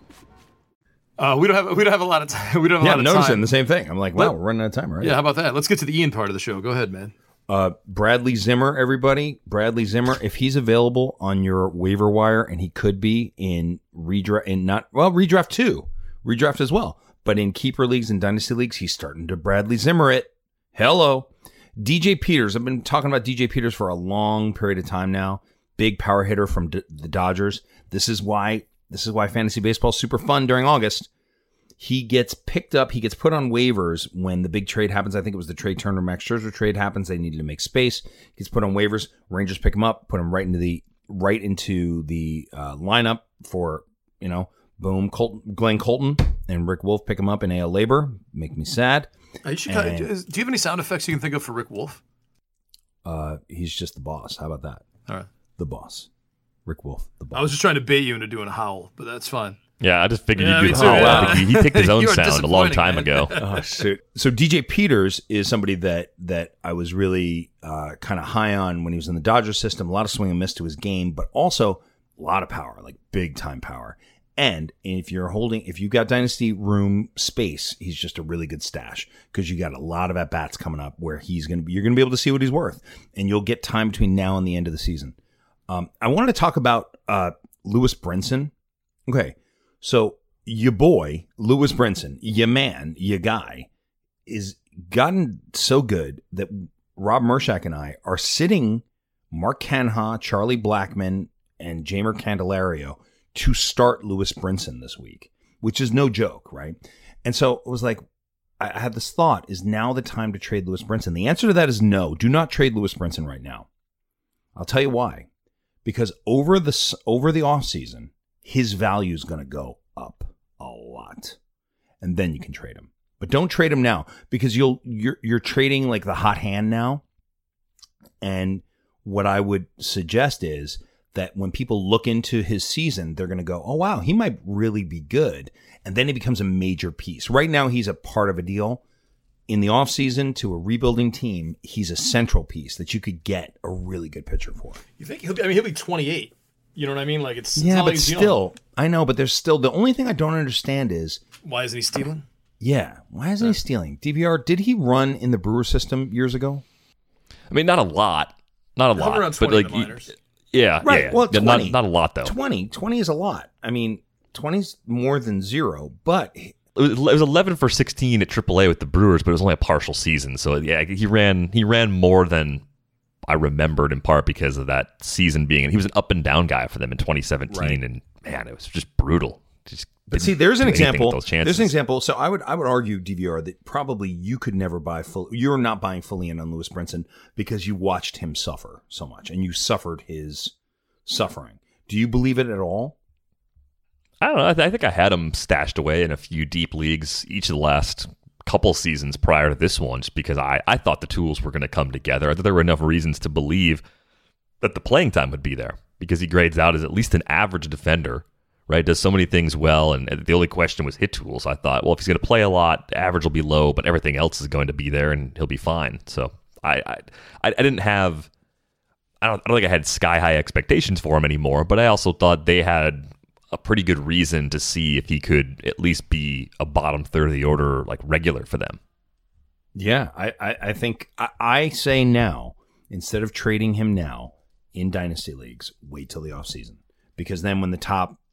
We don't have a lot of time. We don't have a lot I'm of noticing time. the same thing. I'm like, wow, we're running out of time already. Yeah, how about that? Let's get to the Ian part of the show. Go ahead, man. Bradley Zimmer, everybody. Bradley Zimmer, if he's available on your waiver wire, and he could be in redraft 2, redraft as well, but in keeper leagues and dynasty leagues, he's starting to Bradley Zimmer it. Hello. DJ Peters. I've been talking about DJ Peters for a long period of time now. Big power hitter from the Dodgers. This is why fantasy baseball is super fun during August. He gets picked up. He gets put on waivers when the big trade happens. I think it was the Trey Turner-Max Scherzer trade happens. They needed to make space. He gets put on waivers. Rangers pick him up, put him right into the lineup for, boom, Glenn Colton and Rick Wolf pick him up in AL Labor. Make me sad. Do you have any sound effects you can think of for Rick Wolf? He's just the boss. How about that? All right. The boss. Rick Wolf, the boss. I was just trying to bait you into doing a howl, but that's fine. Yeah, I just figured Yeah, you'd me do too, the yeah. I think he picked his own You are sound a long disappointing, time man. ago. Oh, shoot. So DJ Peters is somebody that I was really kind of high on when he was in the Dodgers system. A lot of swing and miss to his game, but also a lot of power, like big time power. And if you got dynasty room space, he's just a really good stash because you got a lot of at bats coming up where you're going to be able to see what he's worth, and you'll get time between now and the end of the season. I wanted to talk about Lewis Brinson. Okay, so your boy Lewis Brinson, your man, your guy, is gotten so good that Rob Mershak and I are sitting Mark Canha, Charlie Blackmon, and Jamer Candelario to start Lewis Brinson this week, which is no joke, right? And so it was like, I had this thought, is now the time to trade Lewis Brinson? The answer to that is no. Do not trade Lewis Brinson right now. I'll tell you why. Because over the offseason, his value is going to go up a lot. And then you can trade him. But don't trade him now because you're trading like the hot hand now. And what I would suggest is that when people look into his season, they're going to go, oh, wow, he might really be good. And then he becomes a major piece. Right now, he's a part of a deal. In the offseason, to a rebuilding team, he's a central piece that you could get a really good pitcher for. You think he'll be 28? You know what I mean? Like it's Yeah, not but like he's young. still, I know, but there's still, the only thing I don't understand is, Why isn't he stealing? yeah, why isn't he stealing? DVR, did he run in the Brewer system years ago? I mean, not a lot, Hover around 20 but like, in the minors. yeah, Right, yeah, well, yeah, 20. not a lot though. 20 is a lot. I mean, 20's more than zero, but It was 11 for 16 at AAA with the Brewers, but it was only a partial season. So yeah, he ran more than I remembered, in part because of that season being. He was an up and down guy for them in 2017, Right. and man, it was just brutal. But see, there's an example. Those chances. There's an example. So I would argue, DVR, that probably you could never buy full. You're not buying fully in on Lewis Brinson because you watched him suffer so much, and you suffered his suffering. Do you believe it at all? I don't know. I think I had him stashed away in a few deep leagues each of the last couple seasons prior to this one, just because I thought the tools were going to come together. I thought there were enough reasons to believe that the playing time would be there because he grades out as at least an average defender, right? Does so many things well, and the only question was hit tools. I thought, well, if he's going to play a lot, the average will be low, but everything else is going to be there, and he'll be fine. So I didn't have. I don't think I had sky high expectations for him anymore, but I also thought they had a pretty good reason to see if he could at least be a bottom third of the order, like regular for them. Yeah, I think I say now, instead of trading him now in dynasty leagues, wait till the offseason. Because then when the top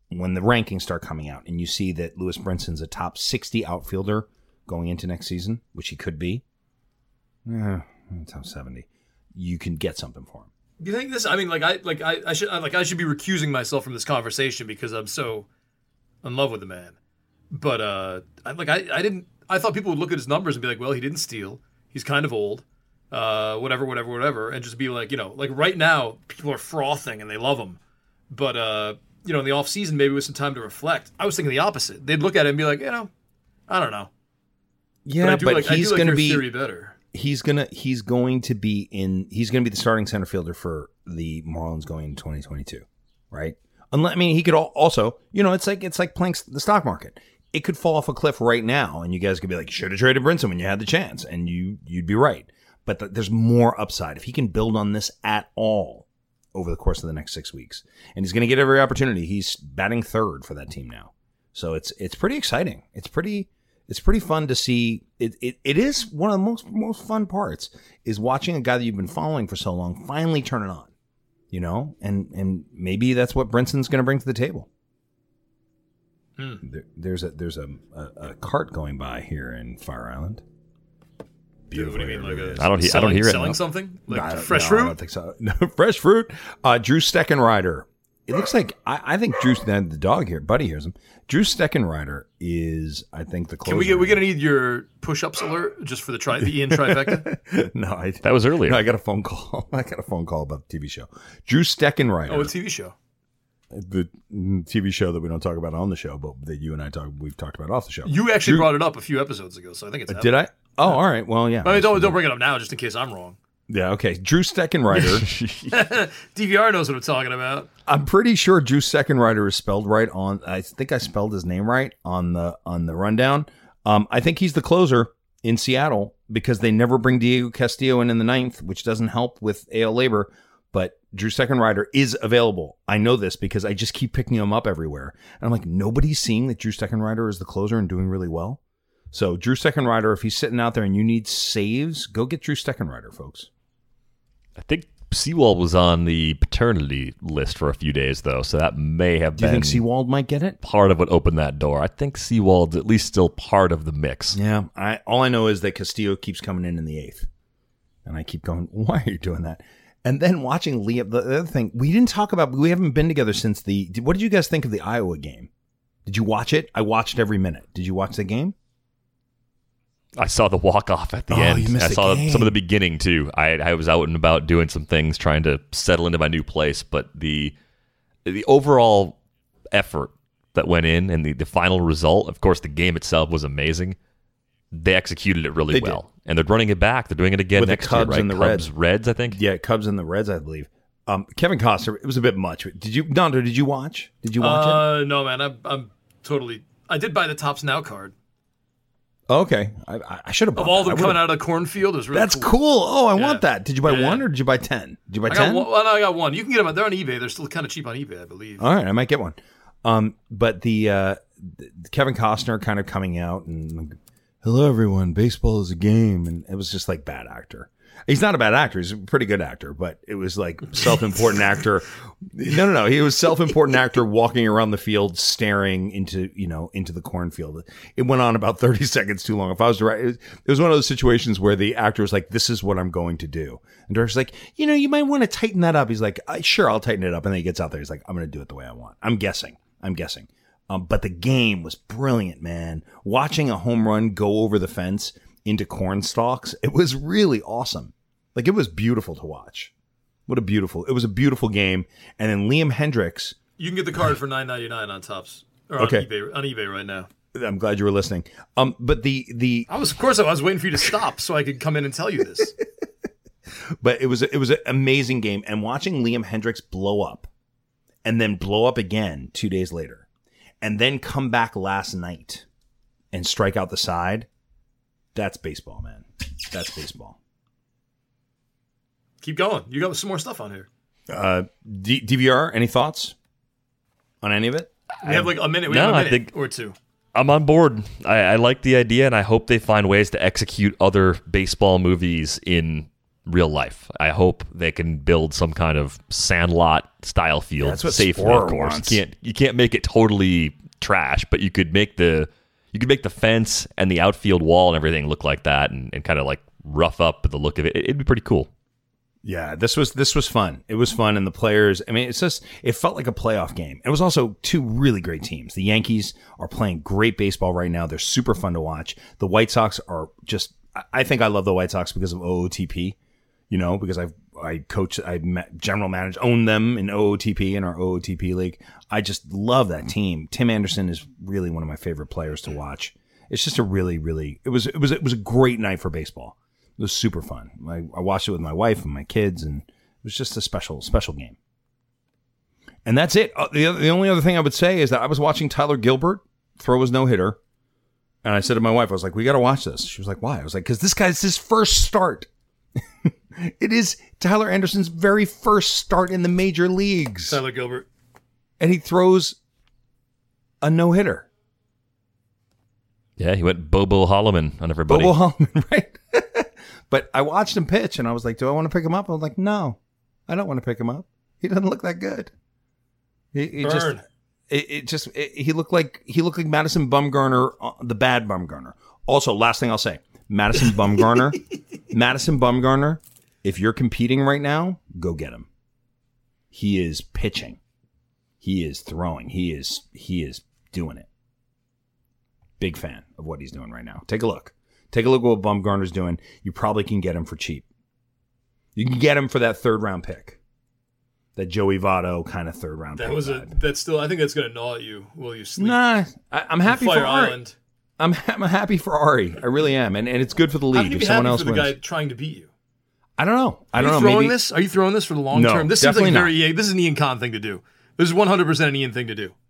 when the rankings start coming out and you see that Lewis Brinson's a top 60 outfielder going into next season, which he could be, top 70, you can get something for him. Do you think this? I mean, I should be recusing myself from this conversation because I'm so in love with the man. But I thought people would look at his numbers and be like, well, he didn't steal. He's kind of old. Whatever, and just be like, like right now, people are frothing and they love him. But in the off season, maybe with some time to reflect, I was thinking the opposite. They'd look at it and be like, I don't know. Yeah, but he's going to be theory better. He's going to be the starting center fielder for the Marlins going into 2022, right? He could also, it's like playing the stock market. It could fall off a cliff right now, and you guys could be like, should have traded Brinson when you had the chance, and you'd be right. But there's more upside if he can build on this at all over the course of the next 6 weeks, and he's going to get every opportunity. He's batting third for that team now, so it's pretty exciting. It's pretty fun to see. It is one of the most fun parts is watching a guy that you've been following for so long finally turn it on, and maybe that's what Brinson's going to bring to the table. There's a cart going by here in Fire Island. Beautiful. What do you mean, like I don't hear it. Selling something like fresh fruit? I don't think so. No, fresh fruit. Drew Steckenrider. It looks like I think Drew. The dog here, Buddy hears him. Drew Steckenrider is, I think, the closer. We're gonna need your push-ups alert just for the Ian trifecta. No, that was earlier. No, I got a phone call. About the TV show. Drew Steckenrider. Oh, a TV show. The TV show that we don't talk about on the show, but that you and we've talked about off the show. You actually brought it up a few episodes ago, so I think it's happening. Did I? Oh, all right. Well, yeah. I mean, don't bring it up now, just in case I'm wrong. Yeah, okay. Drew Steckenrider. DVR knows what I'm talking about. I'm pretty sure Drew Steckenrider is spelled right on. I think I spelled his name right on the rundown. I think he's the closer in Seattle because they never bring Diego Castillo in the ninth, which doesn't help with AL labor. But Drew Steckenrider is available. I know this because I just keep picking him up everywhere. And I'm like, nobody's seeing that Drew Steckenrider is the closer and doing really well. So Drew Steckenrider, if he's sitting out there and you need saves, go get Drew Steckenrider, folks. I think Sewald was on the paternity list for a few days, though, so that may have been... Do you think Sewald might get it? Part of what opened that door. I think Sewald's at least still part of the mix. Yeah, all I know is that Castillo keeps coming in the eighth. And I keep going, why are you doing that? And then watching Liam, the other thing, we haven't been together since what did you guys think of the Iowa game? Did you watch it? I watched every minute. Did you watch the game? I saw the walk-off at the end. You missed I saw the game. some of the beginning, too. I was out and about doing some things, trying to settle into my new place, but the overall effort that went in and the final result, of course, the game itself was amazing. They executed it really well. And they're running it back. They're doing it again with next the Cubs year, right? And the Cubs, Reds, I think? Yeah, Cubs and the Reds, I believe. Kevin Costner, it was a bit much. Nando, did you watch? Did you watch it? No, man. I'm totally... I did buy the Tops Now card. Okay. I should have bought of all that. them coming out of the cornfield, it was really That's cool. Oh, I want that. Did you buy one or did you buy 10? Did you buy 10? I got one. You can get them. They're on eBay. They're still kind of cheap on eBay, I believe. All right, I might get one. But the Kevin Costner kind of coming out and like, hello everyone, baseball is a game, and it was just like bad actor. He's not a bad actor. He's a pretty good actor, but it was like self-important actor. No. He was self-important actor walking around the field, staring into the cornfield. It went on about 30 seconds too long. If I was directing, it was one of those situations where the actor was like, "This is what I'm going to do," and director's like, "You might want to tighten that up." He's like, "Sure, I'll tighten it up." And then he gets out there. He's like, "I'm going to do it the way I want." I'm guessing. But the game was brilliant, man. Watching a home run go over the fence into corn stalks, it was really awesome. Like, it was beautiful to watch. It was a beautiful game. And then Liam Hendriks. You can get the card for $9.99 on Tops. Or okay. on eBay right now. I'm glad you were listening. But I was waiting for you to stop so I could come in and tell you this. But it was an amazing game. And watching Liam Hendriks blow up and then blow up again 2 days later and then come back last night and strike out the side, that's baseball, man. That's baseball. Keep going. You got some more stuff on here. DVR, any thoughts on any of it? We have like a minute. I think or two. I'm on board. I like the idea, and I hope they find ways to execute other baseball movies in real life. I hope they can build some kind of Sandlot style field, that's what safely, Sporer of course. wants. You can't make it totally trash, but you could make the fence and the outfield wall and everything look like that, and kind of like rough up the look of it. It'd be pretty cool. Yeah, this was fun. It was fun, and the players, I mean, it felt like a playoff game. It was also two really great teams. The Yankees are playing great baseball right now. They're super fun to watch. The White Sox are just, I think I love the White Sox because of OOTP, because I general manage, own them in OOTP, in our OOTP league. I just love that team. Tim Anderson is really one of my favorite players to watch. It's just a really, really, it was a great night for baseball. It was super fun. I watched it with my wife and my kids, and it was just a special game. And that's it. The only other thing I would say is that I was watching Tyler Gilbert throw his no-hitter, and I said to my wife, I was like, we got to watch this. She was like, why? I was like, because this guy's his first start. It is Tyler Anderson's very first start in the major leagues. Tyler Gilbert. And he throws a no-hitter. Yeah, he went Bobo Holloman on everybody. Bobo Holloman, right? But I watched him pitch, and I was like, do I want to pick him up? I was like, no, I don't want to pick him up. He doesn't look that good. He looked like Madison Bumgarner, the bad Bumgarner. Also, last thing I'll say, Madison Bumgarner, if you're competing right now, go get him. He is pitching. He is throwing. He is doing it. Big fan of what he's doing right now. Take a look. Take a look at what Bumgarner's doing. You probably can get him for cheap. You can get him for that third-round pick. That Joey Votto kind of third-round pick. That's still, I think that's going to gnaw at you while you sleep. Nah, I'm happy for Fire Ari. Island. I'm happy for Ari. I really am. And it's good for the How league can you if be someone happy else for the wins. guy trying to beat you? I don't know. Are you throwing this for the long No, term? This seems like definitely this is an Ian Khan thing to do. This is 100% an Ian thing to do.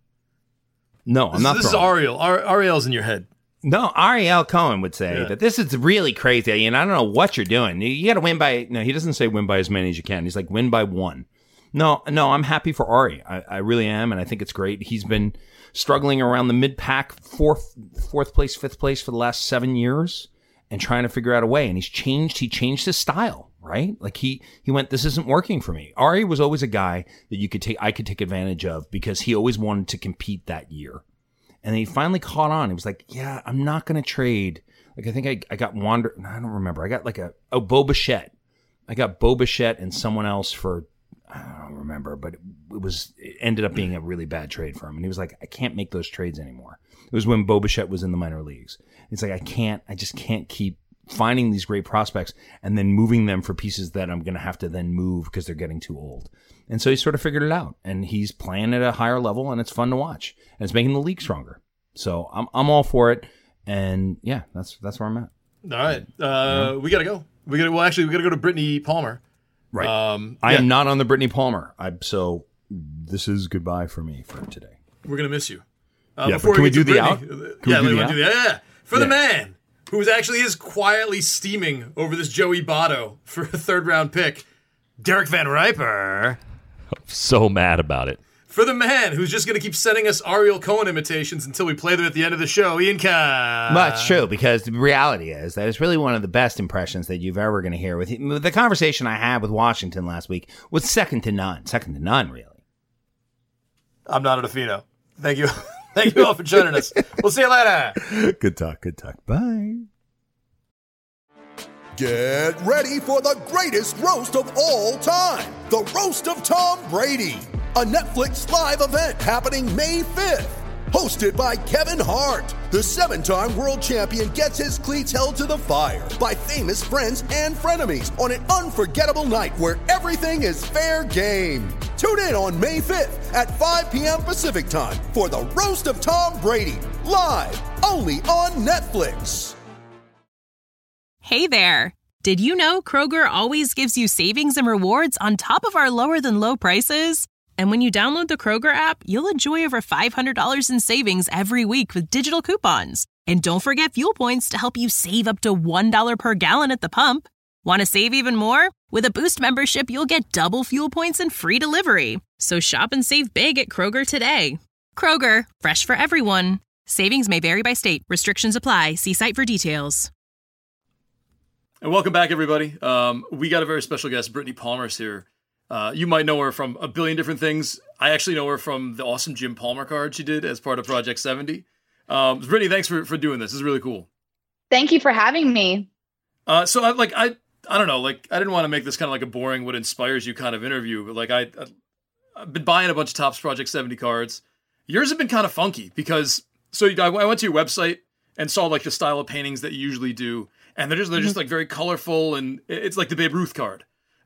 No, I'm not This is throwing. Ariel. Ariel's in your head. No, Ariel Cohen would say Yeah. that this is really crazy, and I don't know what you're doing. You got to win by. No, he doesn't say win by as many as you can. He's like win by one. No, I'm happy for Ari. I really am, and I think it's great. He's been struggling around the mid-pack, fourth place, fifth place for the last 7 years, and trying to figure out a way. And he changed his style, right? Like he went, this isn't working for me. Ari was always a guy that I could take advantage of because he always wanted to compete that year. And then he finally caught on. He was like, yeah, I'm not going to trade. Like, I think I got I don't remember. I got Bo Bichette. I got Bo Bichette and someone else for, I don't remember, but it ended up being a really bad trade for him. And he was like, I can't make those trades anymore. It was when Bo Bichette was in the minor leagues. He's like, I just can't keep finding these great prospects and then moving them for pieces that I'm going to have to then move because they're getting too old. And so he sort of figured it out, and he's playing at a higher level, and it's fun to watch, and it's making the league stronger. So I'm all for it, and yeah, that's where I'm at. All right, we gotta go. We gotta go to Brittany Palmer. Right. I am not on the Brittany Palmer. So this is goodbye for me for today. We're gonna miss you. Yeah, before can we get do to the out? Brittany- Can Yeah, we do we the want to do out? that. Yeah. For the Yeah. man who actually is quietly steaming over this Joey Votto for a third-round pick, Derek Van Riper. So mad about it. For the man who's just going to keep sending us Ariel Cohen imitations until we play them at the end of the show, Ian Khan. Well, it's true, because the reality is that it's really one of the best impressions that you've ever going to hear. With the conversation I had with Washington last week was second to none, really. I'm not a Defino. Thank you. Thank you all for joining us. We'll see you later. Good talk. Bye. Get ready for the greatest roast of all time, the Roast of Tom Brady, a Netflix live event happening May 5th. Hosted by Kevin Hart, the 7-time world champion gets his cleats held to the fire by famous friends and frenemies on an unforgettable night where everything is fair game. Tune in on May 5th at 5 p.m. Pacific time for the Roast of Tom Brady, live only on Netflix. Hey there! Did you know Kroger always gives you savings and rewards on top of our lower-than-low prices? And when you download the Kroger app, you'll enjoy over $500 in savings every week with digital coupons. And don't forget fuel points to help you save up to $1 per gallon at the pump. Want to save even more? With a Boost membership, you'll get double fuel points and free delivery. So shop and save big at Kroger today. Kroger, fresh for everyone. Savings may vary by state. Restrictions apply. See site for details. And welcome back, everybody. We got a very special guest, Brittany Palmer's here. You might know her from a billion different things. I actually know her from the awesome Jim Palmer card she did as part of Project 70. Brittany, thanks for doing this. This is really cool. Thank you for having me. So I don't know, like I didn't want to make this kind of like a boring what inspires you kind of interview, but like I've been buying a bunch of Topps Project 70 cards. Yours have been kind of funky because I went to your website and saw like the style of paintings that you usually do. And they're just like very colorful, and it's like the Babe Ruth card.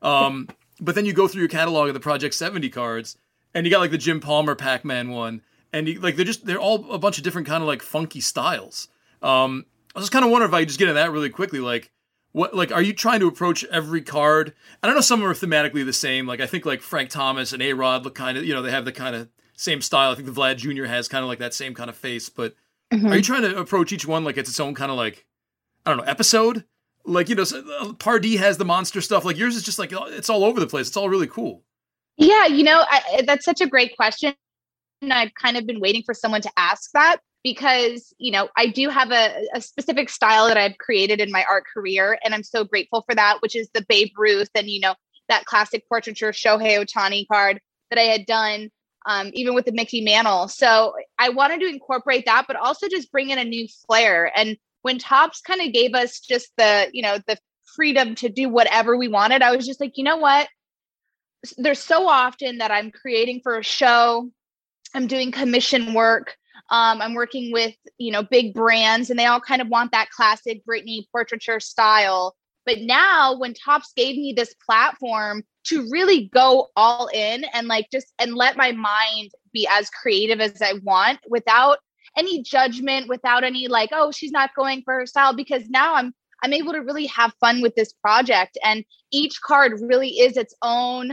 But then you go through your catalog of the Project 70 cards, and you got like the Jim Palmer Pac-Man one, and they're all a bunch of different kind of like funky styles. I was just kind of wondering if I could just get into that really quickly. Like, what are you trying to approach every card? I don't know, some are thematically the same. Like I think like Frank Thomas and A-Rod look kind of, they have the kind of same style. I think the Vlad Jr. has kind of like that same kind of face. But are you trying to approach each one like it's its own kind of like, I don't know, episode? Like, Pardee has the monster stuff. Like yours is just like, it's all over the place. It's all really cool. Yeah, that's such a great question. And I've kind of been waiting for someone to ask that because, I do have a specific style that I've created in my art career. And I'm so grateful for that, which is the Babe Ruth and, that classic portraiture Shohei Ohtani card that I had done, even with the Mickey Mantle. So I wanted to incorporate that, but also just bring in a new flair. And when Topps kind of gave us just the freedom to do whatever we wanted, I was just like, you know what? There's so often that I'm creating for a show, I'm doing commission work, I'm working with, big brands, and they all kind of want that classic Britney portraiture style. But now when Topps gave me this platform to really go all in and and let my mind be as creative as I want without any judgment, without any like, oh, she's not going for her style, because now I'm able to really have fun with this project. And each card really is its own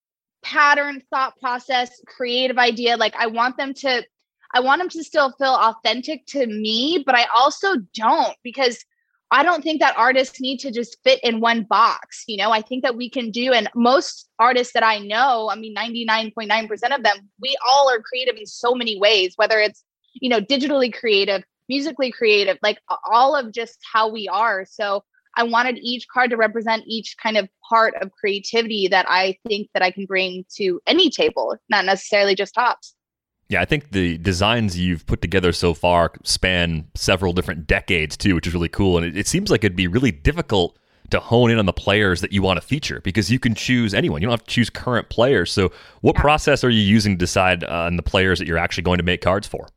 pattern, thought process, creative idea. Like I want them to still feel authentic to me, but I also don't, because I don't think that artists need to just fit in one box. I think that we can do, and most artists that I know, 99.9% of them, we all are creative in so many ways, whether it's digitally creative, musically creative, like all of just how we are. So I wanted each card to represent each kind of part of creativity that I think that I can bring to any table, not necessarily just Topps. Yeah, I think the designs you've put together so far span several different decades too, which is really cool. And it seems like it'd be really difficult to hone in on the players that you want to feature, because you can choose anyone. You don't have to choose current players. So what process are you using to decide on the players that you're actually going to make cards for?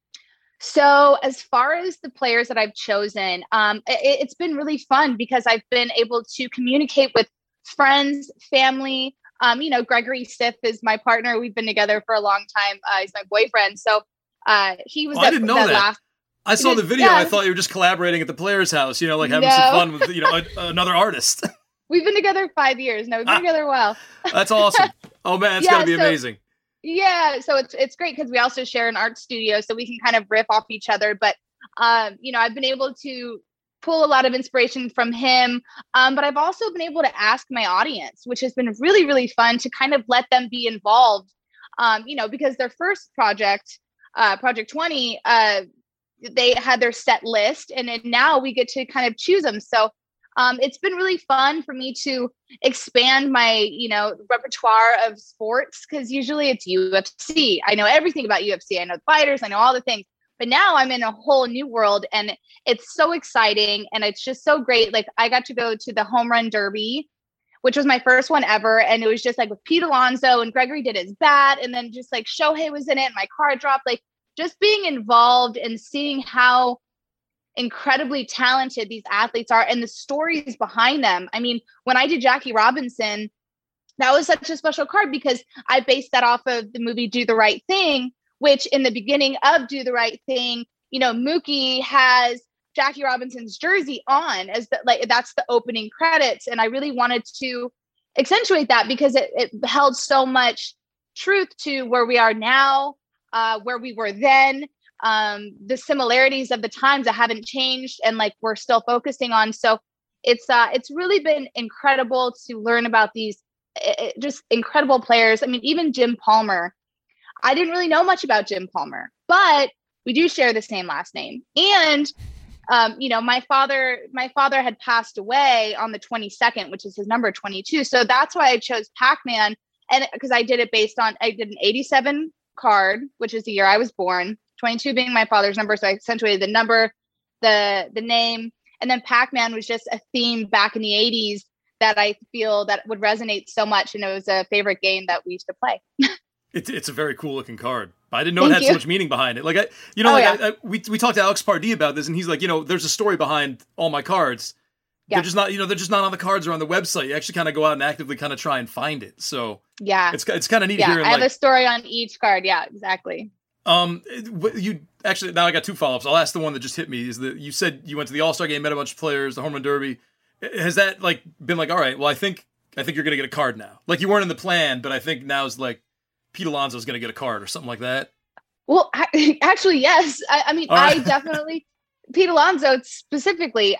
So as far as the players that I've chosen, it's been really fun because I've been able to communicate with friends, family. Gregory Siff is my partner. We've been together for a long time. He's my boyfriend. So he was. I didn't know that. I saw the video. Yeah. I thought you were just collaborating at the player's house. Having some fun with another artist. We've been together 5 years. No, we've been together a while. That's awesome. Oh man, it's gotta be amazing. Yeah, so it's great because we also share an art studio, so we can kind of riff off each other. But I've been able to pull a lot of inspiration from him, but I've also been able to ask my audience, which has been really, really fun to kind of let them be involved. Because their first project, Project 20, they had their set list, and then now we get to kind of choose them. So it's been really fun for me to expand my, repertoire of sports, because usually it's UFC. I know everything about UFC. I know the fighters. I know all the things. But now I'm in a whole new world, and it's so exciting, and it's just so great. Like I got to go to the Home Run Derby, which was my first one ever, and it was just like with Pete Alonso, and Gregory did his bat, and then just like Shohei was in it, and my card dropped. Like just being involved and seeing how incredibly talented these athletes are and the stories behind them. I mean, when I did Jackie Robinson, that was such a special card because I based that off of the movie Do the Right Thing, which in the beginning of Do the Right Thing, Mookie has Jackie Robinson's jersey on as that's the opening credits. And I really wanted to accentuate that because it held so much truth to where we are now, where we were then, the similarities of the times that haven't changed and like we're still focusing on. So it's really been incredible to learn about these just incredible players. I mean, even Jim Palmer, I didn't really know much about Jim Palmer, but we do share the same last name. And My father had passed away on the 22nd, which is his number 22. So that's why I chose Pac-Man. And because I did an 87 card, which is the year I was born, 22 being my father's number. So I accentuated the number, the name, and then Pac-Man was just a theme back in the 80s that I feel that would resonate so much. And it was a favorite game that we used to play. It's a very cool looking card. I didn't know it had so much meaning behind it. Like we talked to Alex Pardee about this, and he's like, there's a story behind all my cards. Yeah. They're just not on the cards or on the website. You actually kind of go out and actively kind of try and find it. So yeah, it's kind of neat hearing. I have a story on each card. Yeah, exactly. You actually, now I got two follow-ups. I'll ask the one that just hit me. Is that you said you went to the All-Star game, met a bunch of players, the Home Run Derby. Has that been all right? Well, I think you're gonna get a card now. Like you weren't in the plan, but I think now's Pete Alonso's gonna get a card or something like that. Well, actually, yes. I definitely. Pete Alonso specifically,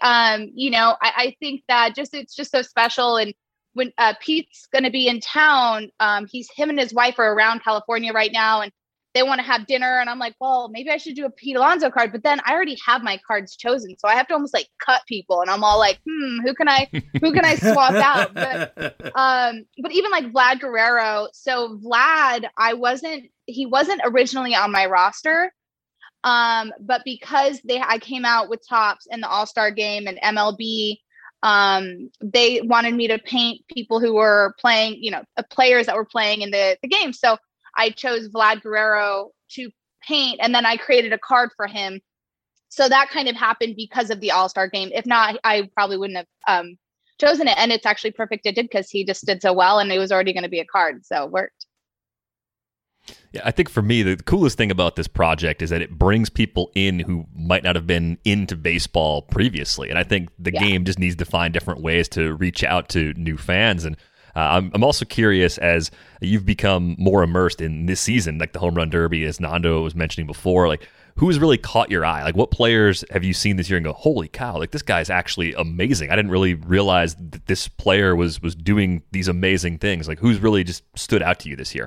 I think that it's just so special. And when Pete's going to be in town, him and his wife are around California right now, and they want to have dinner. And I'm like, well, maybe I should do a Pete Alonso card, but then I already have my cards chosen, so I have to almost cut people. And I'm all like, who can I swap out? But even Vlad Guerrero. So Vlad, he wasn't originally on my roster. But because I came out with Topps and the All-Star game and MLB, they wanted me to paint people who were playing, players that were playing in the game. So I chose Vlad Guerrero to paint, and then I created a card for him. So that kind of happened because of the All-Star game. If not, I probably wouldn't have chosen it. And it's actually perfect it did, because he just did so well, and it was already going to be a card. So it worked. Yeah, I think for me, the coolest thing about this project is that it brings people in who might not have been into baseball previously. And I think the game just needs to find different ways to reach out to new fans. And I'm also curious, as you've become more immersed in this season, like the Home Run Derby, as Nando was mentioning before, who has really caught your eye? What players have you seen this year and go, holy cow, this guy's actually amazing. I didn't really realize that this player was doing these amazing things. Who's really just stood out to you this year?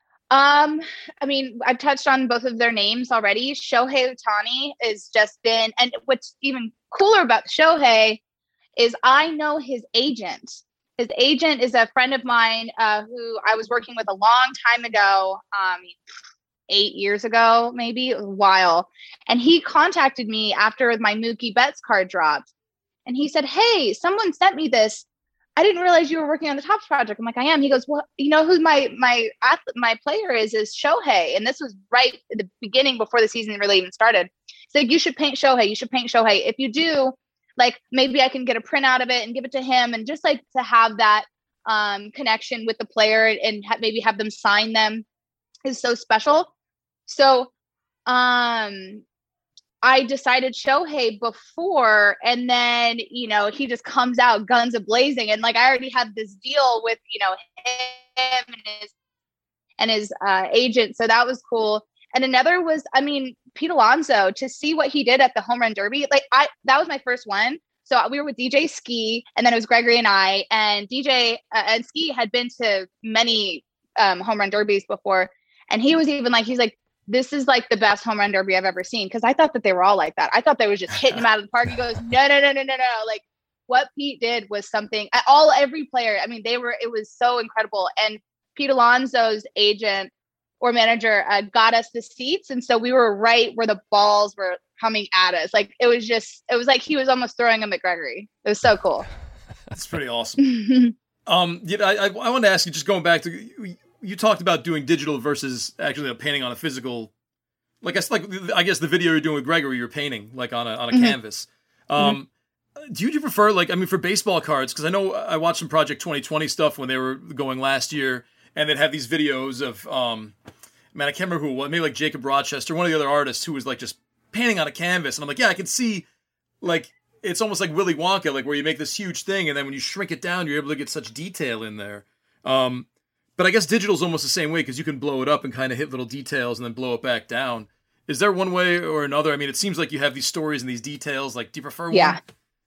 I've touched on both of their names already. Shohei Ohtani has just been, and what's even cooler about Shohei is I know his agent. His agent is a friend of mine who I was working with a long time ago, 8 years ago, maybe a while. And he contacted me after my Mookie Betts card dropped. And he said, hey, someone sent me this. I didn't realize you were working on the Topps project. I'm like, I am. He goes, well, you know who my player is Shohei. And this was right at the beginning before the season really even started. So you should paint Shohei. You should paint Shohei. If you do, maybe I can get a print out of it and give it to him. And just to have that connection with the player and maybe have them sign them is so special. So I decided Shohei before, and then, he just comes out guns a-blazing. And I already had this deal with, him and his agent. So that was cool. And another was, Pete Alonso, to see what he did at the Home Run Derby. That was my first one. So we were with DJ Ski, and then it was Gregory and I, and DJ and Ski had been to many Home Run Derbies before. And he was even he's like, this is the best Home Run Derby I've ever seen. Because I thought that they were all like that. I thought they was just hitting him out of the park. He goes, no. What Pete did was something. Every player. It was so incredible. And Pete Alonso's agent or manager got us the seats, and so we were right where the balls were coming at us. It was like he was almost throwing them at Gregory. It was so cool. That's pretty awesome. I wanted to ask you, just going back to. You talked about doing digital versus actually painting on a physical, I guess the video you're doing with Gregory, you're painting on a canvas. Do you prefer for baseball cards? Because I know I watched some Project 2020 stuff when they were going last year, and they'd have these videos of I can't remember who it was, maybe Jacob Rochester, one of the other artists who was just painting on a canvas, and I'm I can see it's almost like Willy Wonka, where you make this huge thing, and then when you shrink it down, you're able to get such detail in there. But I guess digital is almost the same way, because you can blow it up and kind of hit little details and then blow it back down. Is there one way or another? It seems like you have these stories and these details. Do you prefer one? Yeah.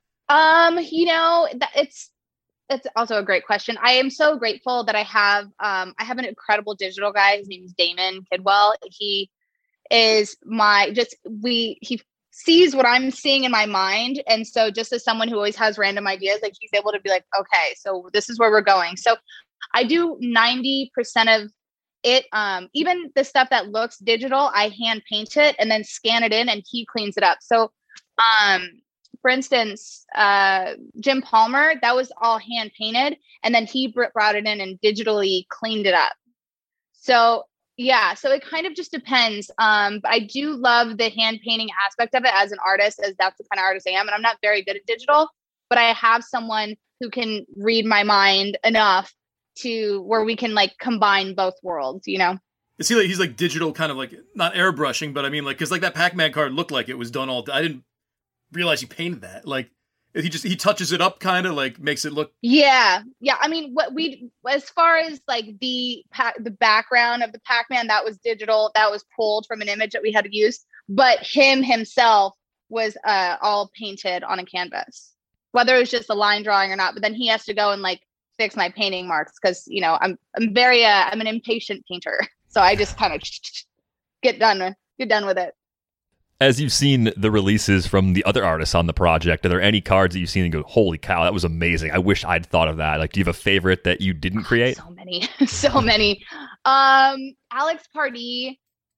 It's also a great question. I am so grateful that I have an incredible digital guy. His name is Damon Kidwell. He is he sees what I'm seeing in my mind. And so just as someone who always has random ideas, like he's able to be like, okay, so this is where we're going. So I do 90% of it. Even the stuff that looks digital, I hand paint it and then scan it in and he cleans it up. So, for instance, Jim Palmer, that was all hand painted and then he brought it in and digitally cleaned it up. So yeah, so it kind of just depends. But I do love the hand painting aspect of it as an artist, as that's the kind of artist I am. And I'm not very good at digital, but I have someone who can read my mind enough to where we can like combine both worlds, you know? Is he like, he's like digital kind of like, not airbrushing, but I mean like, cause like that Pac-Man card looked like it was done all, I didn't realize he painted that. Like he touches it up kind of like makes it look. Yeah. I mean, as far as like the background of the Pac-Man, that was digital, that was pulled from an image that we had to use, but himself was all painted on a canvas, whether it was just a line drawing or not. But then he has to go and like fix my painting marks. Cause you know, I'm an impatient painter. So I just kind of get done with it. As you've seen the releases from the other artists on the project, are there any cards that you've seen and go, holy cow, that was amazing. I wish I'd thought of that. Like, do you have a favorite that you didn't create? So many. Alex Pardee,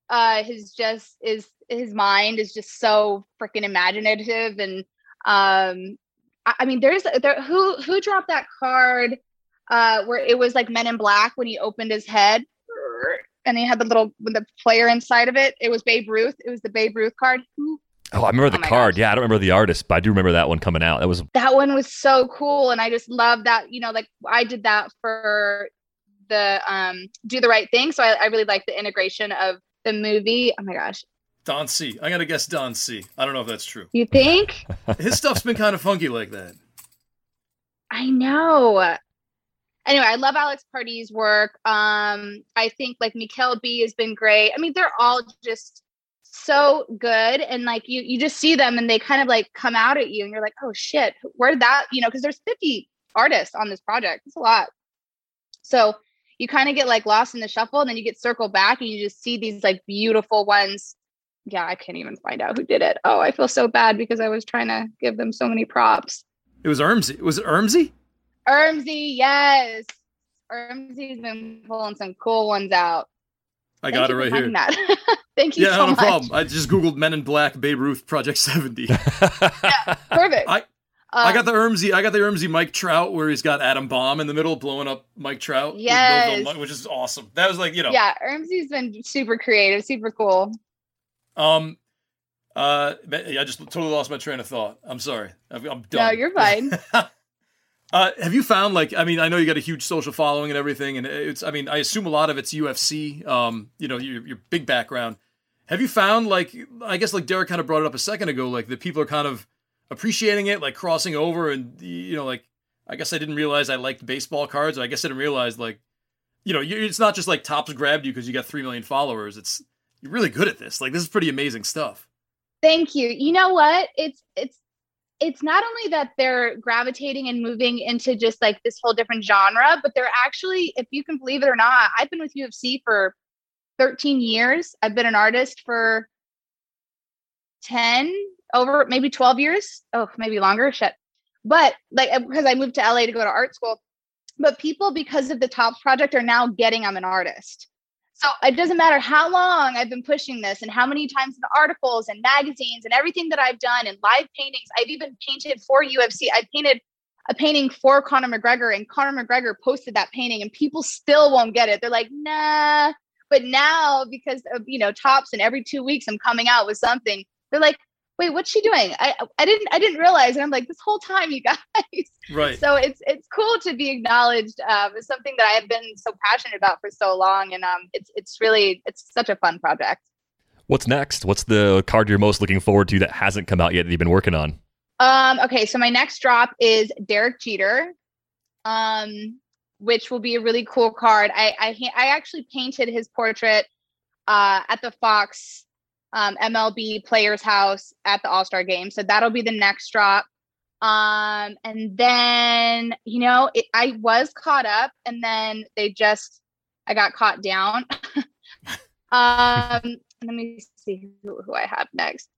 his mind is just so freaking imaginative. And, I mean, who dropped that card, where it was like Men in Black when he opened his head and he had the player inside of it. It was Babe Ruth. It was the Babe Ruth card. I remember the card. Gosh. Yeah, I don't remember the artist, but I do remember that one coming out. That one was so cool. And I just love that, you know, like I did that for the Do the Right Thing. So I really like the integration of the movie. Oh my gosh. Don C. I got to guess Don C. I don't know if that's true. You think? His stuff's been kind of funky like that. I know. Anyway, I love Alex Pardee's work. I think like Mikael B has been great. I mean, they're all just so good. And like you just see them and they kind of like come out at you and you're like, oh shit, where did that, you know, because there's 50 artists on this project. It's a lot. So you kind of get like lost in the shuffle and then you get circled back and you just see these like beautiful ones. Yeah, I can't even find out who did it. Oh, I feel so bad because I was trying to give them so many props. It was Ermsey. Was it Ermsey? Ermsey, yes. Ermsey's been pulling some cool ones out. I got it right here. Thank you so much. Yeah, no problem. I just Googled Men in Black, Babe Ruth, Project 70. Yeah, perfect. I got the Ermsey Mike Trout where he's got Adam Bomb in the middle blowing up Mike Trout. Yes. Which is awesome. That was like, you know. Yeah, Ermsey's been super creative, super cool. I just totally lost my train of thought. I'm sorry. I'm done. No, you're fine. Have you found, like, I mean, I know you got a huge social following and everything, and it's, I mean, I assume a lot of it's UFC, you know, your big background. Have you found, like, I guess, like Derek kind of brought it up a second ago, like, that people are kind of appreciating it, like, crossing over, and, you know, like, I guess I didn't realize I liked baseball cards, or I guess I didn't realize, like, you know, it's not just, like, Topps grabbed you because you got 3 million followers. You're really good at this. Like, this is pretty amazing stuff. Thank you. You know what? It's not only that they're gravitating and moving into just like this whole different genre, but they're actually, if you can believe it or not, I've been with UFC for 13 years. I've been an artist for 10, over maybe 12 years. Oh, maybe longer. Shit. But like, because I moved to LA to go to art school, but people, because of the Topps project, are now getting I'm an artist. So it doesn't matter how long I've been pushing this and how many times in articles and magazines and everything that I've done and live paintings. I've even painted for UFC. I painted a painting for Conor McGregor and Conor McGregor posted that painting and people still won't get it. They're like, nah. But now because of, you know, Topps and every 2 weeks I'm coming out with something, they're like, wait, what's she doing? I didn't realize. And I'm like, this whole time, you guys. Right. So it's cool to be acknowledged. It's something that I have been so passionate about for so long. And it's such a fun project. What's next? What's the card you're most looking forward to that hasn't come out yet that you've been working on? Okay. So my next drop is Derek Jeter, which will be a really cool card. I actually painted his portrait at the Fox MLB Players House at the All-Star Game. So that'll be the next drop. And then, you know, I was caught up and then I got caught down. Let me see who I have next.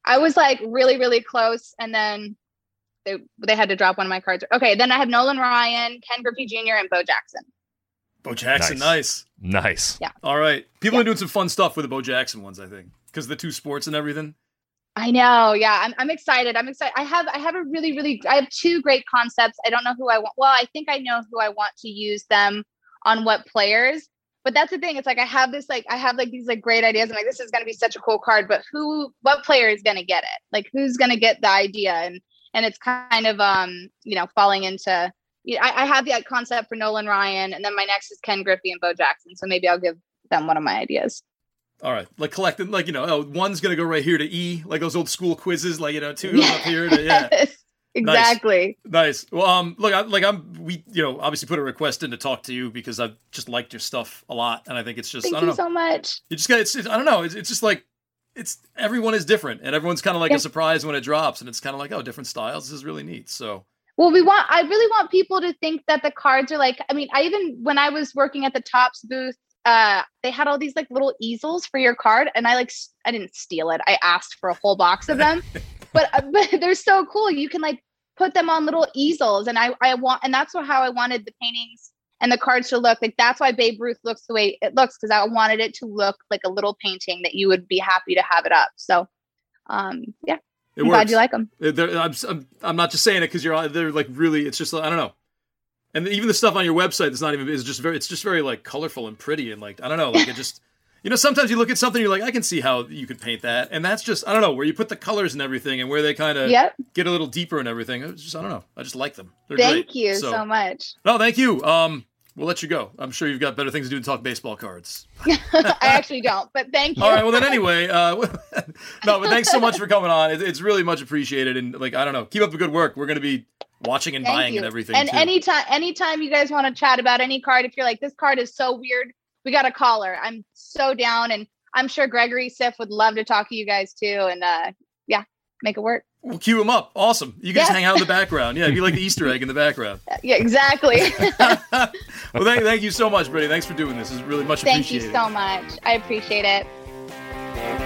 I was like really, really close, and then they had to drop one of my cards. Okay, then I have Nolan Ryan, Ken Griffey Jr., and Bo Jackson. Bo Jackson, nice. Yeah. All right. People are doing some fun stuff with the Bo Jackson ones, I think, because the 2 sports and everything. I know. Yeah, I'm excited. I have a I have 2 great concepts. I don't know who I want. Well, I think I know who I want to use them on what players. But that's the thing. It's like I have these great ideas. I'm like, this is going to be such a cool card. But what player is going to get it? Like, who's going to get the idea? And it's kind of falling into. I have the concept for Nolan Ryan, and then my next is Ken Griffey and Bo Jackson. So maybe I'll give them one of my ideas. All right, like collecting, like one's going to go right here to E, like those old school quizzes, like 2 goes up here to Exactly. Nice. Well, look, we obviously put a request in to talk to you because I've just liked your stuff a lot, and I think it's just Thank you so much. You just got it's I don't know. It's just like everyone is different, and everyone's kind of like a surprise when it drops, and it's kind of like different styles. This is really neat. So. Well, I really want people to think that the cards are like. I mean, when I was working at the Topps booth, they had all these like little easels for your card, and I didn't steal it. I asked for a whole box of them. But they're so cool. You can like put them on little easels, and and that's how I wanted the paintings and the cards to look. Like that's why Babe Ruth looks the way it looks, because I wanted it to look like a little painting that you would be happy to have it up. So, yeah, I'm glad you like them. I'm not just saying it because they're like really. It's just I don't know. And even the stuff on your website it's just very like colorful and pretty and like I don't know, like it just. Sometimes you look at something, you're like, I can see how you could paint that. And that's just, I don't know, where you put the colors and everything and where they kind of get a little deeper and everything. It's just, I don't know. I just like them. They're Thank great. you so much. No, thank you. We'll let you go. I'm sure you've got better things to do than talk baseball cards. I actually don't, but thank you. All right. Well, then anyway, but thanks so much for coming on. It's really much appreciated. And like, I don't know, keep up the good work. We're going to be watching and buying and everything. And too. anytime you guys want to chat about any card, if you're like, this card is so weird, we got a caller. I'm so down. And I'm sure Gregory Siff would love to talk to you guys too, and make it work. We'll cue him up. Awesome. You can just hang out in the background. Yeah, be like the Easter egg in the background. Yeah, exactly. Well, thank you so much, Brittany. Thanks for doing this. It's really much appreciated. Thank you so much. I appreciate it.